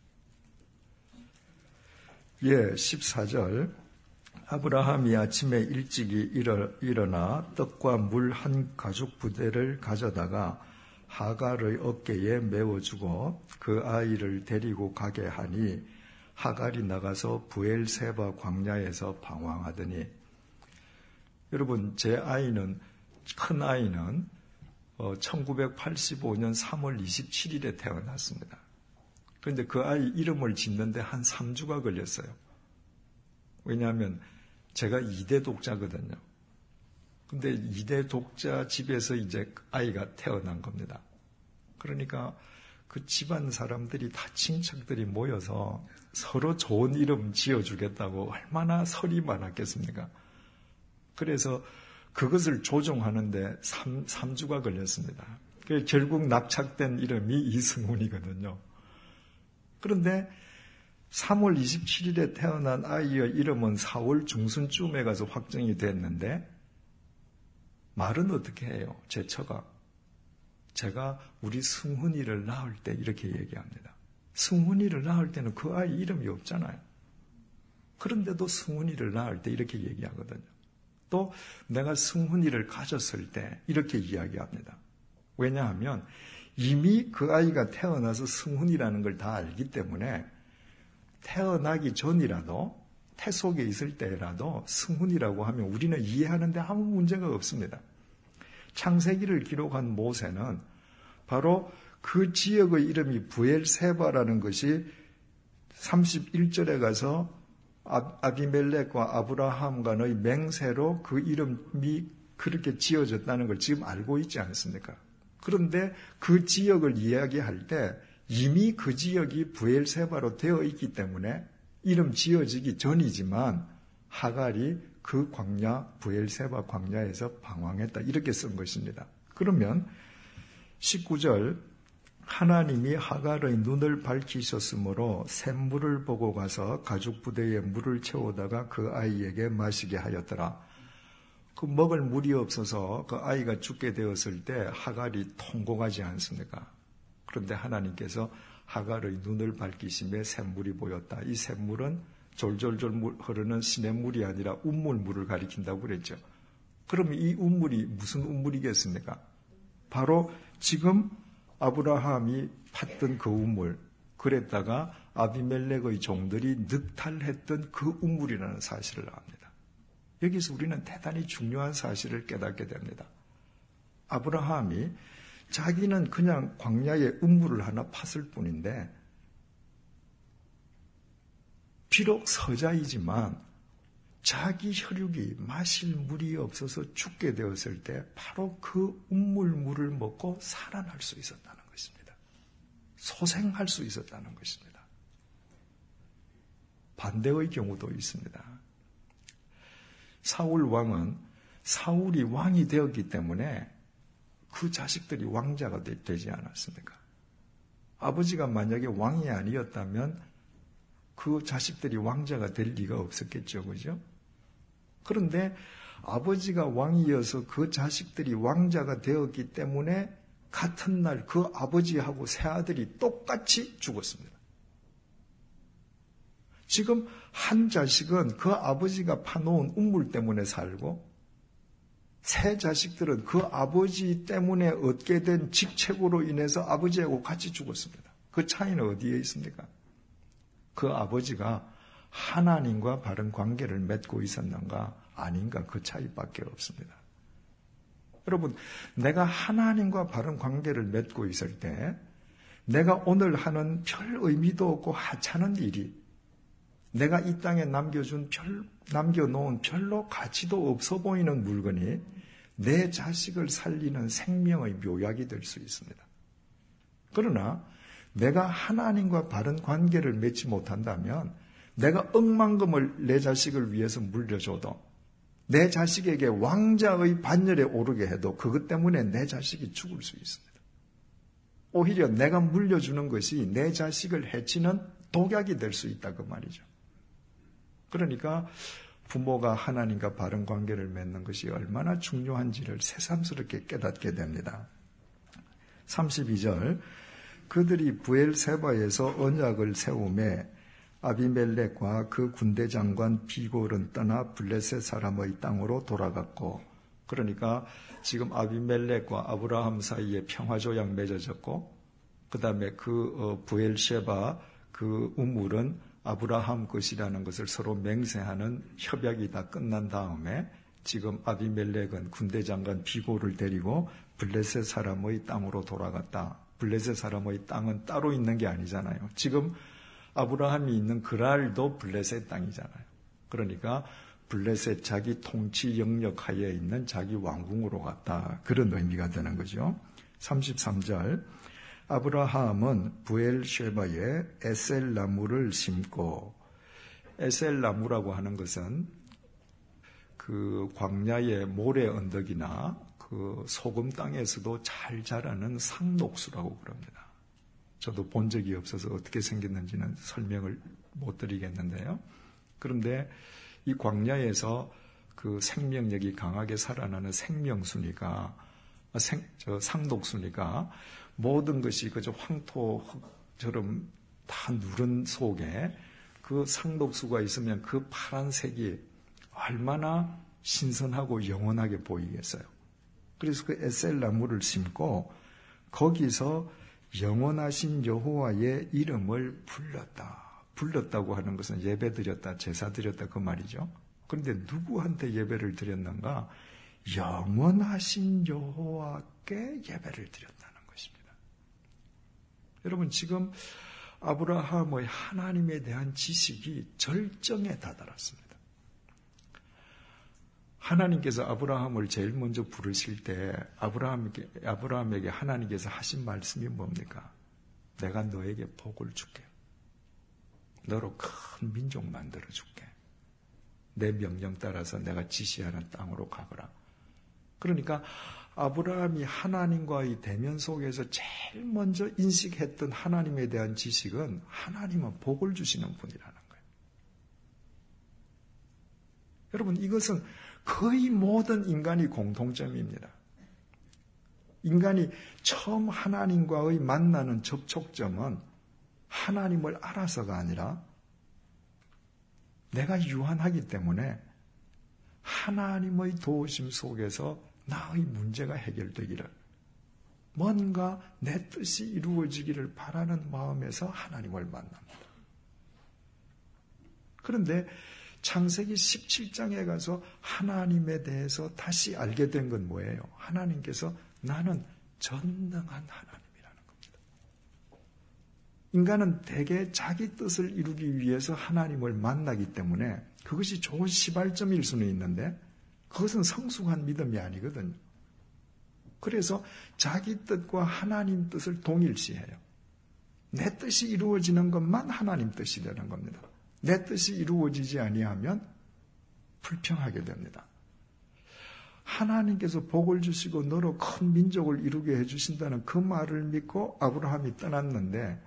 14절. 아브라함이 아침에 일찍이 일어나 떡과 물 한 가죽 부대를 가져다가 하갈의 어깨에 메워주고 그 아이를 데리고 가게 하니 하갈이 나가서 부엘세바 광야에서 방황하더니, 여러분 제 아이는, 큰 아이는 1985년 3월 27일에 태어났습니다. 그런데 그 아이 이름을 짓는데 한 3주가 걸렸어요. 왜냐하면 제가 2대 독자거든요. 근데 2대 독자 집에서 이제 아이가 태어난 겁니다. 그러니까 그 집안 사람들이 다 친척들이 모여서 서로 좋은 이름 지어주겠다고 얼마나 설이 많았겠습니까? 그래서 그것을 조종하는데 3주가 걸렸습니다. 결국 납작된 이름이 이승훈이거든요. 그런데 3월 27일에 태어난 아이의 이름은 4월 중순쯤에 가서 확정이 됐는데 말은 어떻게 해요? 제 처가. 제가 우리 승훈이를 낳을 때 이렇게 얘기합니다. 승훈이를 낳을 때는 그 아이 이름이 없잖아요. 그런데도 승훈이를 낳을 때 이렇게 얘기하거든요. 또 내가 승훈이를 가졌을 때 이렇게 이야기합니다. 왜냐하면 이미 그 아이가 태어나서 승훈이라는 걸 다 알기 때문에 태어나기 전이라도 태 속에 있을 때라도 승훈이라고 하면 우리는 이해하는데 아무 문제가 없습니다. 창세기를 기록한 모세는 바로 그 지역의 이름이 부엘세바라는 것이 31절에 가서 아비멜렉과 아브라함 간의 맹세로 그 이름이 그렇게 지어졌다는 걸 지금 알고 있지 않습니까? 그런데 그 지역을 이야기할 때 이미 그 지역이 부엘세바로 되어 있기 때문에 이름 지어지기 전이지만 하갈이 그 광야, 부엘세바 광야에서 방황했다. 이렇게 쓴 것입니다. 그러면 19절, 하나님이 하갈의 눈을 밝히셨으므로 샘물을 보고 가서 가죽 부대에 물을 채우다가 그 아이에게 마시게 하였더라. 그 먹을 물이 없어서 그 아이가 죽게 되었을 때 하갈이 통곡하지 않습니까? 그런데 하나님께서 하갈의 눈을 밝히심에 샘물이 보였다. 이 샘물은 졸졸졸 흐르는 시냇물이 아니라 운물물을 가리킨다고 그랬죠. 그럼 이 우물이 무슨 우물이겠습니까? 바로 지금 아브라함이 팠던 그 우물, 그랬다가 아비멜렉의 종들이 늑탈했던 그 우물이라는 사실을 압니다. 여기서 우리는 대단히 중요한 사실을 깨닫게 됩니다. 아브라함이 자기는 그냥 광야에 우물을 하나 팠을 뿐인데 비록 서자이지만 자기 혈육이 마실 물이 없어서 죽게 되었을 때 바로 그 우물물을 먹고 살아날 수 있었다는 것입니다. 소생할 수 있었다는 것입니다. 반대의 경우도 있습니다. 사울 왕은 사울이 왕이 되었기 때문에 그 자식들이 왕자가 되지 않았습니까? 아버지가 만약에 왕이 아니었다면 그 자식들이 왕자가 될 리가 없었겠죠, 그죠? 그런데 아버지가 왕이어서 그 자식들이 왕자가 되었기 때문에 같은 날 그 아버지하고 새 아들이 똑같이 죽었습니다. 지금 한 자식은 그 아버지가 파놓은 우물 때문에 살고 새 자식들은 그 아버지 때문에 얻게 된 직책으로 인해서 아버지하고 같이 죽었습니다. 그 차이는 어디에 있습니까? 그 아버지가 하나님과 바른 관계를 맺고 있었는가 아닌가 그 차이밖에 없습니다. 여러분, 내가 하나님과 바른 관계를 맺고 있을 때 내가 오늘 하는 별 의미도 없고 하찮은 일이 내가 이 땅에 남겨놓은 별로 가치도 없어 보이는 물건이 내 자식을 살리는 생명의 묘약이 될 수 있습니다. 그러나 내가 하나님과 바른 관계를 맺지 못한다면 내가 억만금을 내 자식을 위해서 물려줘도 내 자식에게 왕자의 반열에 오르게 해도 그것 때문에 내 자식이 죽을 수 있습니다. 오히려 내가 물려주는 것이 내 자식을 해치는 독약이 될 수 있다 그 말이죠. 그러니까 부모가 하나님과 바른 관계를 맺는 것이 얼마나 중요한지를 새삼스럽게 깨닫게 됩니다. 32절 그들이 부엘세바에서 언약을 세우매 아비멜렉과 그 군대 장관 비골은 떠나 블레셋 사람의 땅으로 돌아갔고, 그러니까 지금 아비멜렉과 아브라함 사이에 평화조약 맺어졌고, 그 다음에 그 부엘세바 그 우물은 아브라함 것이라는 것을 서로 맹세하는 협약이 다 끝난 다음에 지금 아비멜렉은 군대 장관 비골을 데리고 블레셋 사람의 땅으로 돌아갔다. 블레셋 사람의 땅은 따로 있는 게 아니잖아요. 지금 아브라함이 있는 그랄도 블레셋 땅이잖아요. 그러니까 블레셋 자기 통치 영역 하에 있는 자기 왕궁으로 갔다. 그런 의미가 되는 거죠. 33절 아브라함은 부엘쉐바에 에셀나무를 심고, 에셀나무라고 하는 것은 그 광야의 모래 언덕이나 그 소금 땅에서도 잘 자라는 상록수라고 그럽니다. 저도 본 적이 없어서 어떻게 생겼는지는 설명을 못 드리겠는데요. 그런데 이 광야에서 그 생명력이 강하게 살아나는 생명수니까, 상록수니까 모든 것이 그저 황토처럼 다 누른 속에 그 상록수가 있으면 그 파란색이 얼마나 신선하고 영원하게 보이겠어요. 그래서 그 에셀나무를 심고 거기서 영원하신 여호와의 이름을 불렀다. 불렀다고 하는 것은 예배 드렸다, 제사 드렸다 그 말이죠. 그런데 누구한테 예배를 드렸는가? 영원하신 여호와께 예배를 드렸다는 것입니다. 여러분, 지금 아브라함의 하나님에 대한 지식이 절정에 다다랐습니다. 하나님께서 아브라함을 제일 먼저 부르실 때 아브라함에게 하나님께서 하신 말씀이 뭡니까? 내가 너에게 복을 줄게. 너로 큰 민족 만들어 줄게. 내 명령 따라서 내가 지시하는 땅으로 가거라. 그러니까 아브라함이 하나님과의 대면 속에서 제일 먼저 인식했던 하나님에 대한 지식은 하나님은 복을 주시는 분이라는 거예요. 여러분, 이것은 거의 모든 인간이 공통점입니다. 인간이 처음 하나님과의 만나는 접촉점은 하나님을 알아서가 아니라 내가 유한하기 때문에 하나님의 도우심 속에서 나의 문제가 해결되기를, 뭔가 내 뜻이 이루어지기를 바라는 마음에서 하나님을 만납니다. 그런데 창세기 17장에 가서 하나님에 대해서 다시 알게 된 건 뭐예요? 하나님께서 나는 전능한 하나님이라는 겁니다. 인간은 대개 자기 뜻을 이루기 위해서 하나님을 만나기 때문에 그것이 좋은 시발점일 수는 있는데 그것은 성숙한 믿음이 아니거든요. 그래서 자기 뜻과 하나님 뜻을 동일시해요. 내 뜻이 이루어지는 것만 하나님 뜻이 되는 겁니다. 내 뜻이 이루어지지 아니하면 불평하게 됩니다. 하나님께서 복을 주시고 너로 큰 민족을 이루게 해주신다는 그 말을 믿고 아브라함이 떠났는데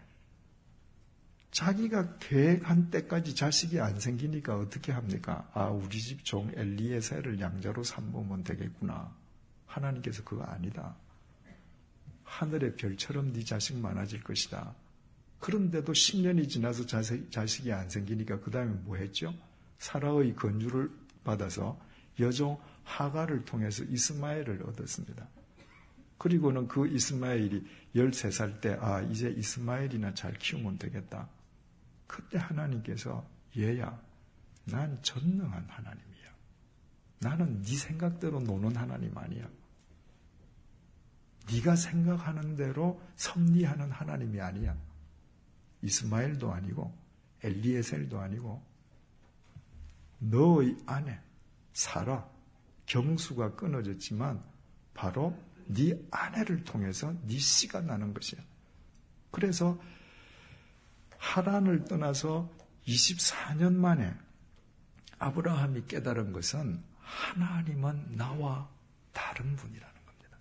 자기가 계획한 때까지 자식이 안 생기니까 어떻게 합니까? 우리 집 종 엘리에셀을 양자로 삼으면 되겠구나. 하나님께서 그거 아니다. 하늘의 별처럼 네 자식 많아질 것이다. 그런데도 10년이 지나서 자식이 안 생기니까 그 다음에 뭐 했죠? 사라의 건주를 받아서 여종 하가를 통해서 이스마엘을 얻었습니다. 그리고는 그 이스마엘이 13살 때 이제 이스마엘이나 잘 키우면 되겠다. 그때 하나님께서 얘야, 난 전능한 하나님이야. 나는 네 생각대로 노는 하나님 아니야. 네가 생각하는 대로 섭리하는 하나님이 아니야. 이스마엘도 아니고 엘리에셀도 아니고 너의 아내 사라 경수가 끊어졌지만 바로 네 아내를 통해서 네 씨가 나는 것이야. 그래서 하란을 떠나서 24년 만에 아브라함이 깨달은 것은 하나님은 나와 다른 분이라는 겁니다.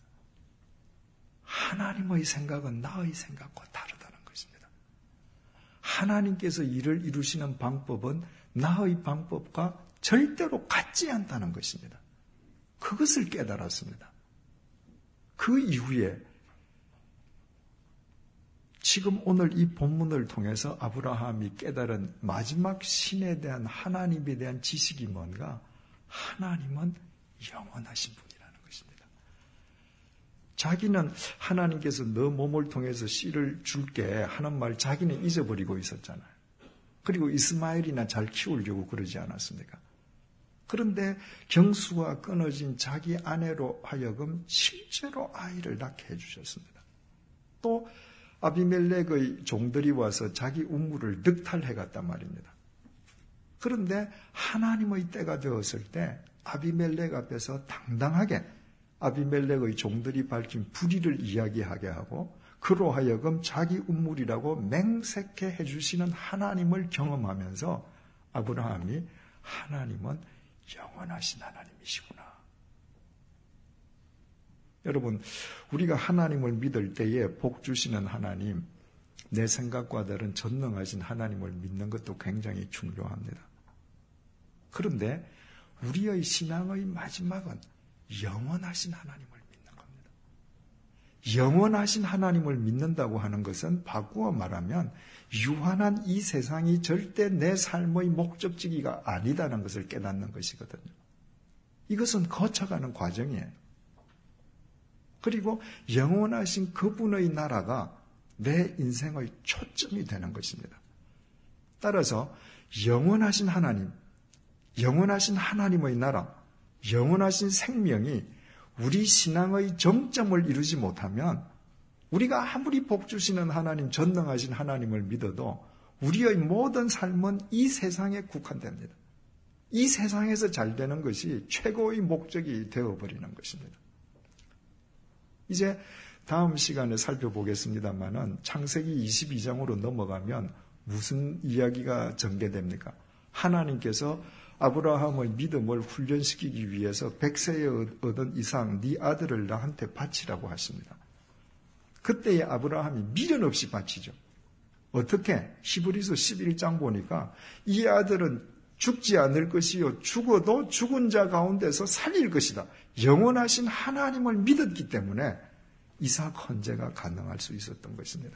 하나님의 생각은 나의 생각과 다르다는 것입니다. 하나님께서 일을 이루시는 방법은 나의 방법과 절대로 같지 않다는 것입니다. 그것을 깨달았습니다. 그 이후에 지금 오늘 이 본문을 통해서 아브라함이 깨달은 마지막 신에 대한 하나님에 대한 지식이 뭔가? 하나님은 영원하신 분이라는 것입니다. 자기는 하나님께서 너 몸을 통해서 씨를 줄게 하는 말 자기는 잊어버리고 있었잖아요. 그리고 이스마엘이나 잘 키우려고 그러지 않았습니까? 그런데 경수가 끊어진 자기 아내로 하여금 실제로 아이를 낳게 해주셨습니다. 또 아비멜렉의 종들이 와서 자기 우물을 늑탈해 갔단 말입니다. 그런데 하나님의 때가 되었을 때 아비멜렉 앞에서 당당하게 아비멜렉의 종들이 밝힌 불의를 이야기하게 하고 그로 하여금 자기 우물이라고 맹세케 해주시는 하나님을 경험하면서 아브라함이 하나님은 영원하신 하나님이시구나. 여러분, 우리가 하나님을 믿을 때에 복 주시는 하나님, 내 생각과 다른 전능하신 하나님을 믿는 것도 굉장히 중요합니다. 그런데 우리의 신앙의 마지막은 영원하신 하나님을 믿는 겁니다. 영원하신 하나님을 믿는다고 하는 것은 바꾸어 말하면 유한한 이 세상이 절대 내 삶의 목적지기가 아니다는 것을 깨닫는 것이거든요. 이것은 거쳐가는 과정이에요. 그리고 영원하신 그분의 나라가 내 인생의 초점이 되는 것입니다. 따라서 영원하신 하나님, 영원하신 하나님의 나라, 영원하신 생명이 우리 신앙의 정점을 이루지 못하면 우리가 아무리 복 주시는 하나님, 전능하신 하나님을 믿어도 우리의 모든 삶은 이 세상에 국한됩니다. 이 세상에서 잘 되는 것이 최고의 목적이 되어버리는 것입니다. 이제 다음 시간에 살펴보겠습니다만은 창세기 22장으로 넘어가면 무슨 이야기가 전개됩니까? 하나님께서 아브라함의 믿음을 훈련시키기 위해서 100세에 얻은 이상 네 아들을 나한테 바치라고 하십니다. 그때에 아브라함이 미련 없이 바치죠. 어떻게? 히브리서 11장 보니까 이 아들은 죽지 않을 것이요 죽어도 죽은 자 가운데서 살릴 것이다. 영원하신 하나님을 믿었기 때문에 이삭 헌제가 가능할 수 있었던 것입니다.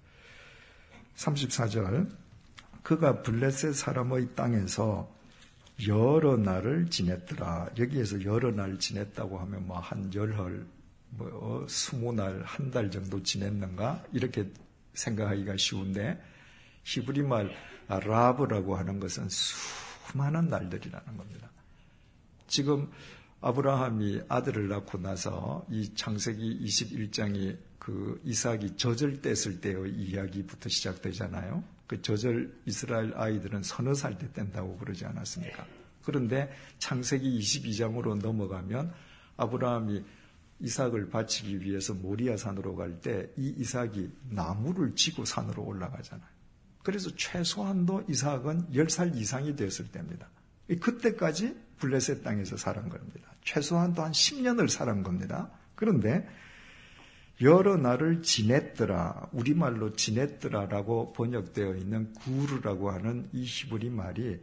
34절 그가 블레셋 사람의 땅에서 여러 날을 지냈더라. 여기에서 여러 날 지냈다고 하면 한 열흘, 20날, 한 달 정도 지냈는가? 이렇게 생각하기가 쉬운데, 히브리 말 라브라고 하는 것은 수많은 날들이라는 겁니다. 지금 아브라함이 아들을 낳고 나서 이 창세기 21장이 그 이삭이 젖을 뗐을 때의 이야기부터 시작되잖아요. 그 젖을 이스라엘 아이들은 서너 살 때 뗀다고 그러지 않았습니까? 그런데 창세기 22장으로 넘어가면 아브라함이 이삭을 바치기 위해서 모리아 산으로 갈 때 이 이삭이 나무를 지고 산으로 올라가잖아요. 그래서 최소한도 이삭은 10살 이상이 됐을 때입니다. 그때까지 블레셋 땅에서 살은 겁니다. 최소한도 한 10년을 살은 겁니다. 그런데 여러 날을 지냈더라, 우리말로 지냈더라라고 번역되어 있는 구르라고 하는 이 히브리 말이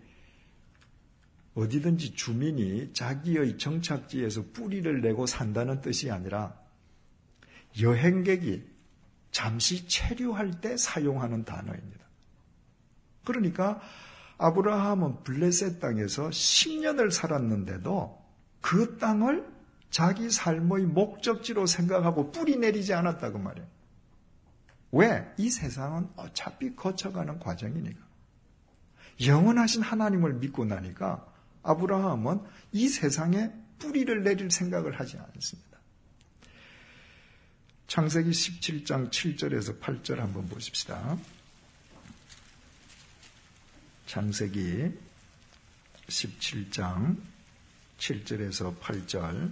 어디든지 주민이 자기의 정착지에서 뿌리를 내고 산다는 뜻이 아니라 여행객이 잠시 체류할 때 사용하는 단어입니다. 그러니까 아브라함은 블레셋 땅에서 10년을 살았는데도 그 땅을 자기 삶의 목적지로 생각하고 뿌리 내리지 않았다고 말이에요. 왜? 이 세상은 어차피 거쳐가는 과정이니까. 영원하신 하나님을 믿고 나니까 아브라함은 이 세상에 뿌리를 내릴 생각을 하지 않습니다. 창세기 17장 7절에서 8절 한번 보십시다. 창세기 17장 7절에서 8절.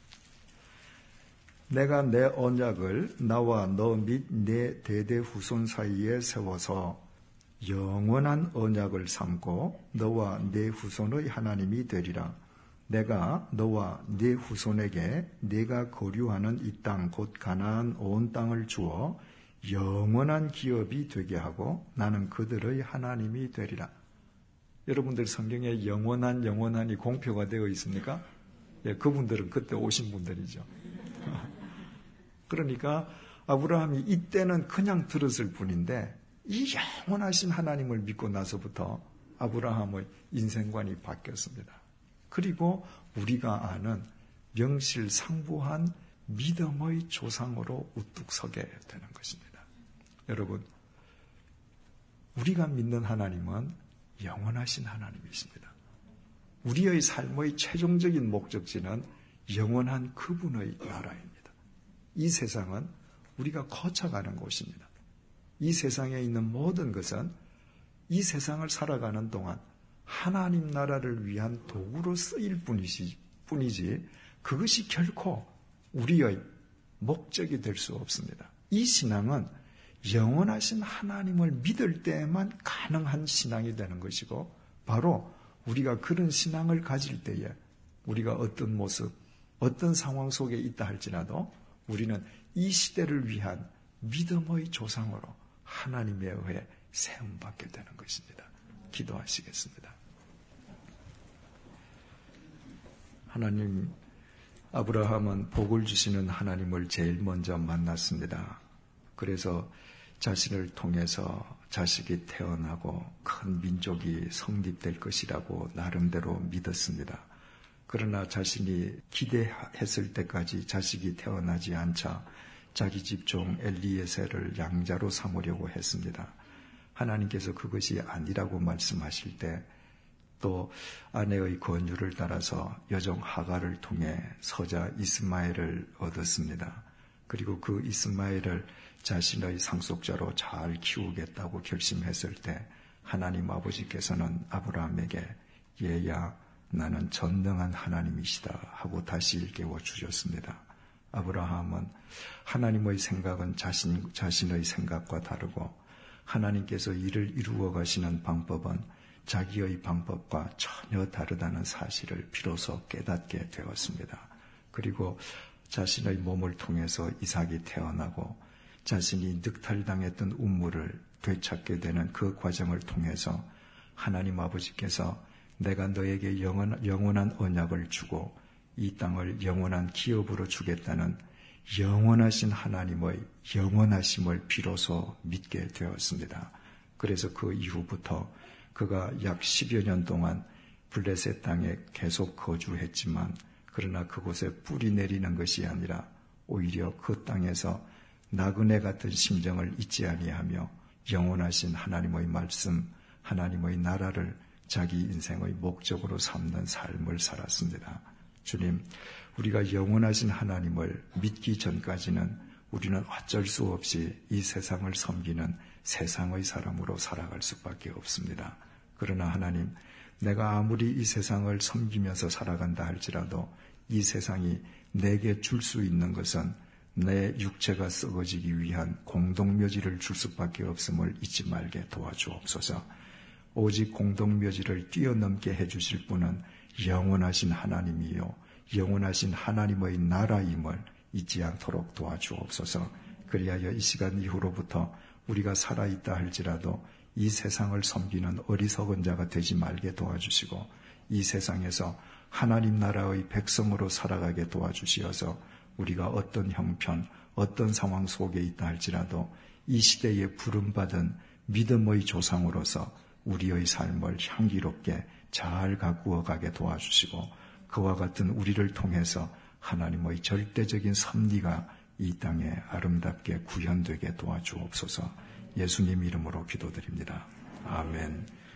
내가 내 언약을 나와 너 및 내 대대 후손 사이에 세워서 영원한 언약을 삼고 너와 내 후손의 하나님이 되리라. 내가 너와 네 후손에게 네가 거류하는 이 땅 곧 가나안 온 땅을 주어 영원한 기업이 되게 하고 나는 그들의 하나님이 되리라. 여러분들 성경에 영원한이 공표가 되어 있습니까? 예, 그분들은 그때 오신 분들이죠. 그러니까 아브라함이 이때는 그냥 들었을 뿐인데 이 영원하신 하나님을 믿고 나서부터 아브라함의 인생관이 바뀌었습니다. 그리고 우리가 아는 명실상부한 믿음의 조상으로 우뚝 서게 되는 것입니다. 여러분, 우리가 믿는 하나님은 영원하신 하나님이십니다. 우리의 삶의 최종적인 목적지는 영원한 그분의 나라입니다. 이 세상은 우리가 거쳐가는 곳입니다. 이 세상에 있는 모든 것은 이 세상을 살아가는 동안 하나님 나라를 위한 도구로 쓰일 뿐이지 그것이 결코 우리의 목적이 될 수 없습니다. 이 신앙은 영원하신 하나님을 믿을 때에만 가능한 신앙이 되는 것이고 바로 우리가 그런 신앙을 가질 때에 우리가 어떤 모습, 어떤 상황 속에 있다 할지라도 우리는 이 시대를 위한 믿음의 조상으로 하나님에 의해 세움받게 되는 것입니다. 기도하시겠습니다. 하나님, 아브라함은 복을 주시는 하나님을 제일 먼저 만났습니다. 그래서 자신을 통해서 자식이 태어나고 큰 민족이 성립될 것이라고 나름대로 믿었습니다. 그러나 자신이 기대했을 때까지 자식이 태어나지 않자 자기 집종 엘리에셀을 양자로 삼으려고 했습니다. 하나님께서 그것이 아니라고 말씀하실 때 또 아내의 권유를 따라서 여종 하갈을 통해 서자 이스마엘을 얻었습니다. 그리고 그 이스마엘을 자신의 상속자로 잘 키우겠다고 결심했을 때 하나님 아버지께서는 아브라함에게 얘야 나는 전능한 하나님이시다 하고 다시 일깨워 주셨습니다. 아브라함은 하나님의 생각은 자신의 생각과 다르고 하나님께서 일을 이루어 가시는 방법은 자기의 방법과 전혀 다르다는 사실을 비로소 깨닫게 되었습니다. 그리고 자신의 몸을 통해서 이삭이 태어나고 자신이 늑탈당했던 우물을 되찾게 되는 그 과정을 통해서 하나님 아버지께서 내가 너에게 영원한 언약을 주고 이 땅을 영원한 기업으로 주겠다는 영원하신 하나님의 영원하심을 비로소 믿게 되었습니다. 그래서 그 이후부터 그가 약 10여 년 동안 블레셋 땅에 계속 거주했지만 그러나 그곳에 뿌리 내리는 것이 아니라 오히려 그 땅에서 나그네 같은 심정을 잊지 아니하며 영원하신 하나님의 말씀, 하나님의 나라를 자기 인생의 목적으로 삼는 삶을 살았습니다. 주님, 우리가 영원하신 하나님을 믿기 전까지는 우리는 어쩔 수 없이 이 세상을 섬기는 세상의 사람으로 살아갈 수밖에 없습니다. 그러나 하나님, 내가 아무리 이 세상을 섬기면서 살아간다 할지라도 이 세상이 내게 줄 수 있는 것은 내 육체가 썩어지기 위한 공동묘지를 줄 수밖에 없음을 잊지 말게 도와주옵소서. 오직 공동묘지를 뛰어넘게 해주실 분은 영원하신 하나님이요 영원하신 하나님의 나라임을 잊지 않도록 도와주옵소서. 그리하여 이 시간 이후로부터 우리가 살아있다 할지라도 이 세상을 섬기는 어리석은 자가 되지 말게 도와주시고 이 세상에서 하나님 나라의 백성으로 살아가게 도와주시어서 우리가 어떤 형편, 어떤 상황 속에 있다 할지라도 이 시대에 부름받은 믿음의 조상으로서 우리의 삶을 향기롭게 잘 가꾸어 가게 도와주시고 그와 같은 우리를 통해서 하나님의 절대적인 섭리가 이 땅에 아름답게 구현되게 도와주옵소서. 예수님 이름으로 기도드립니다. 아멘.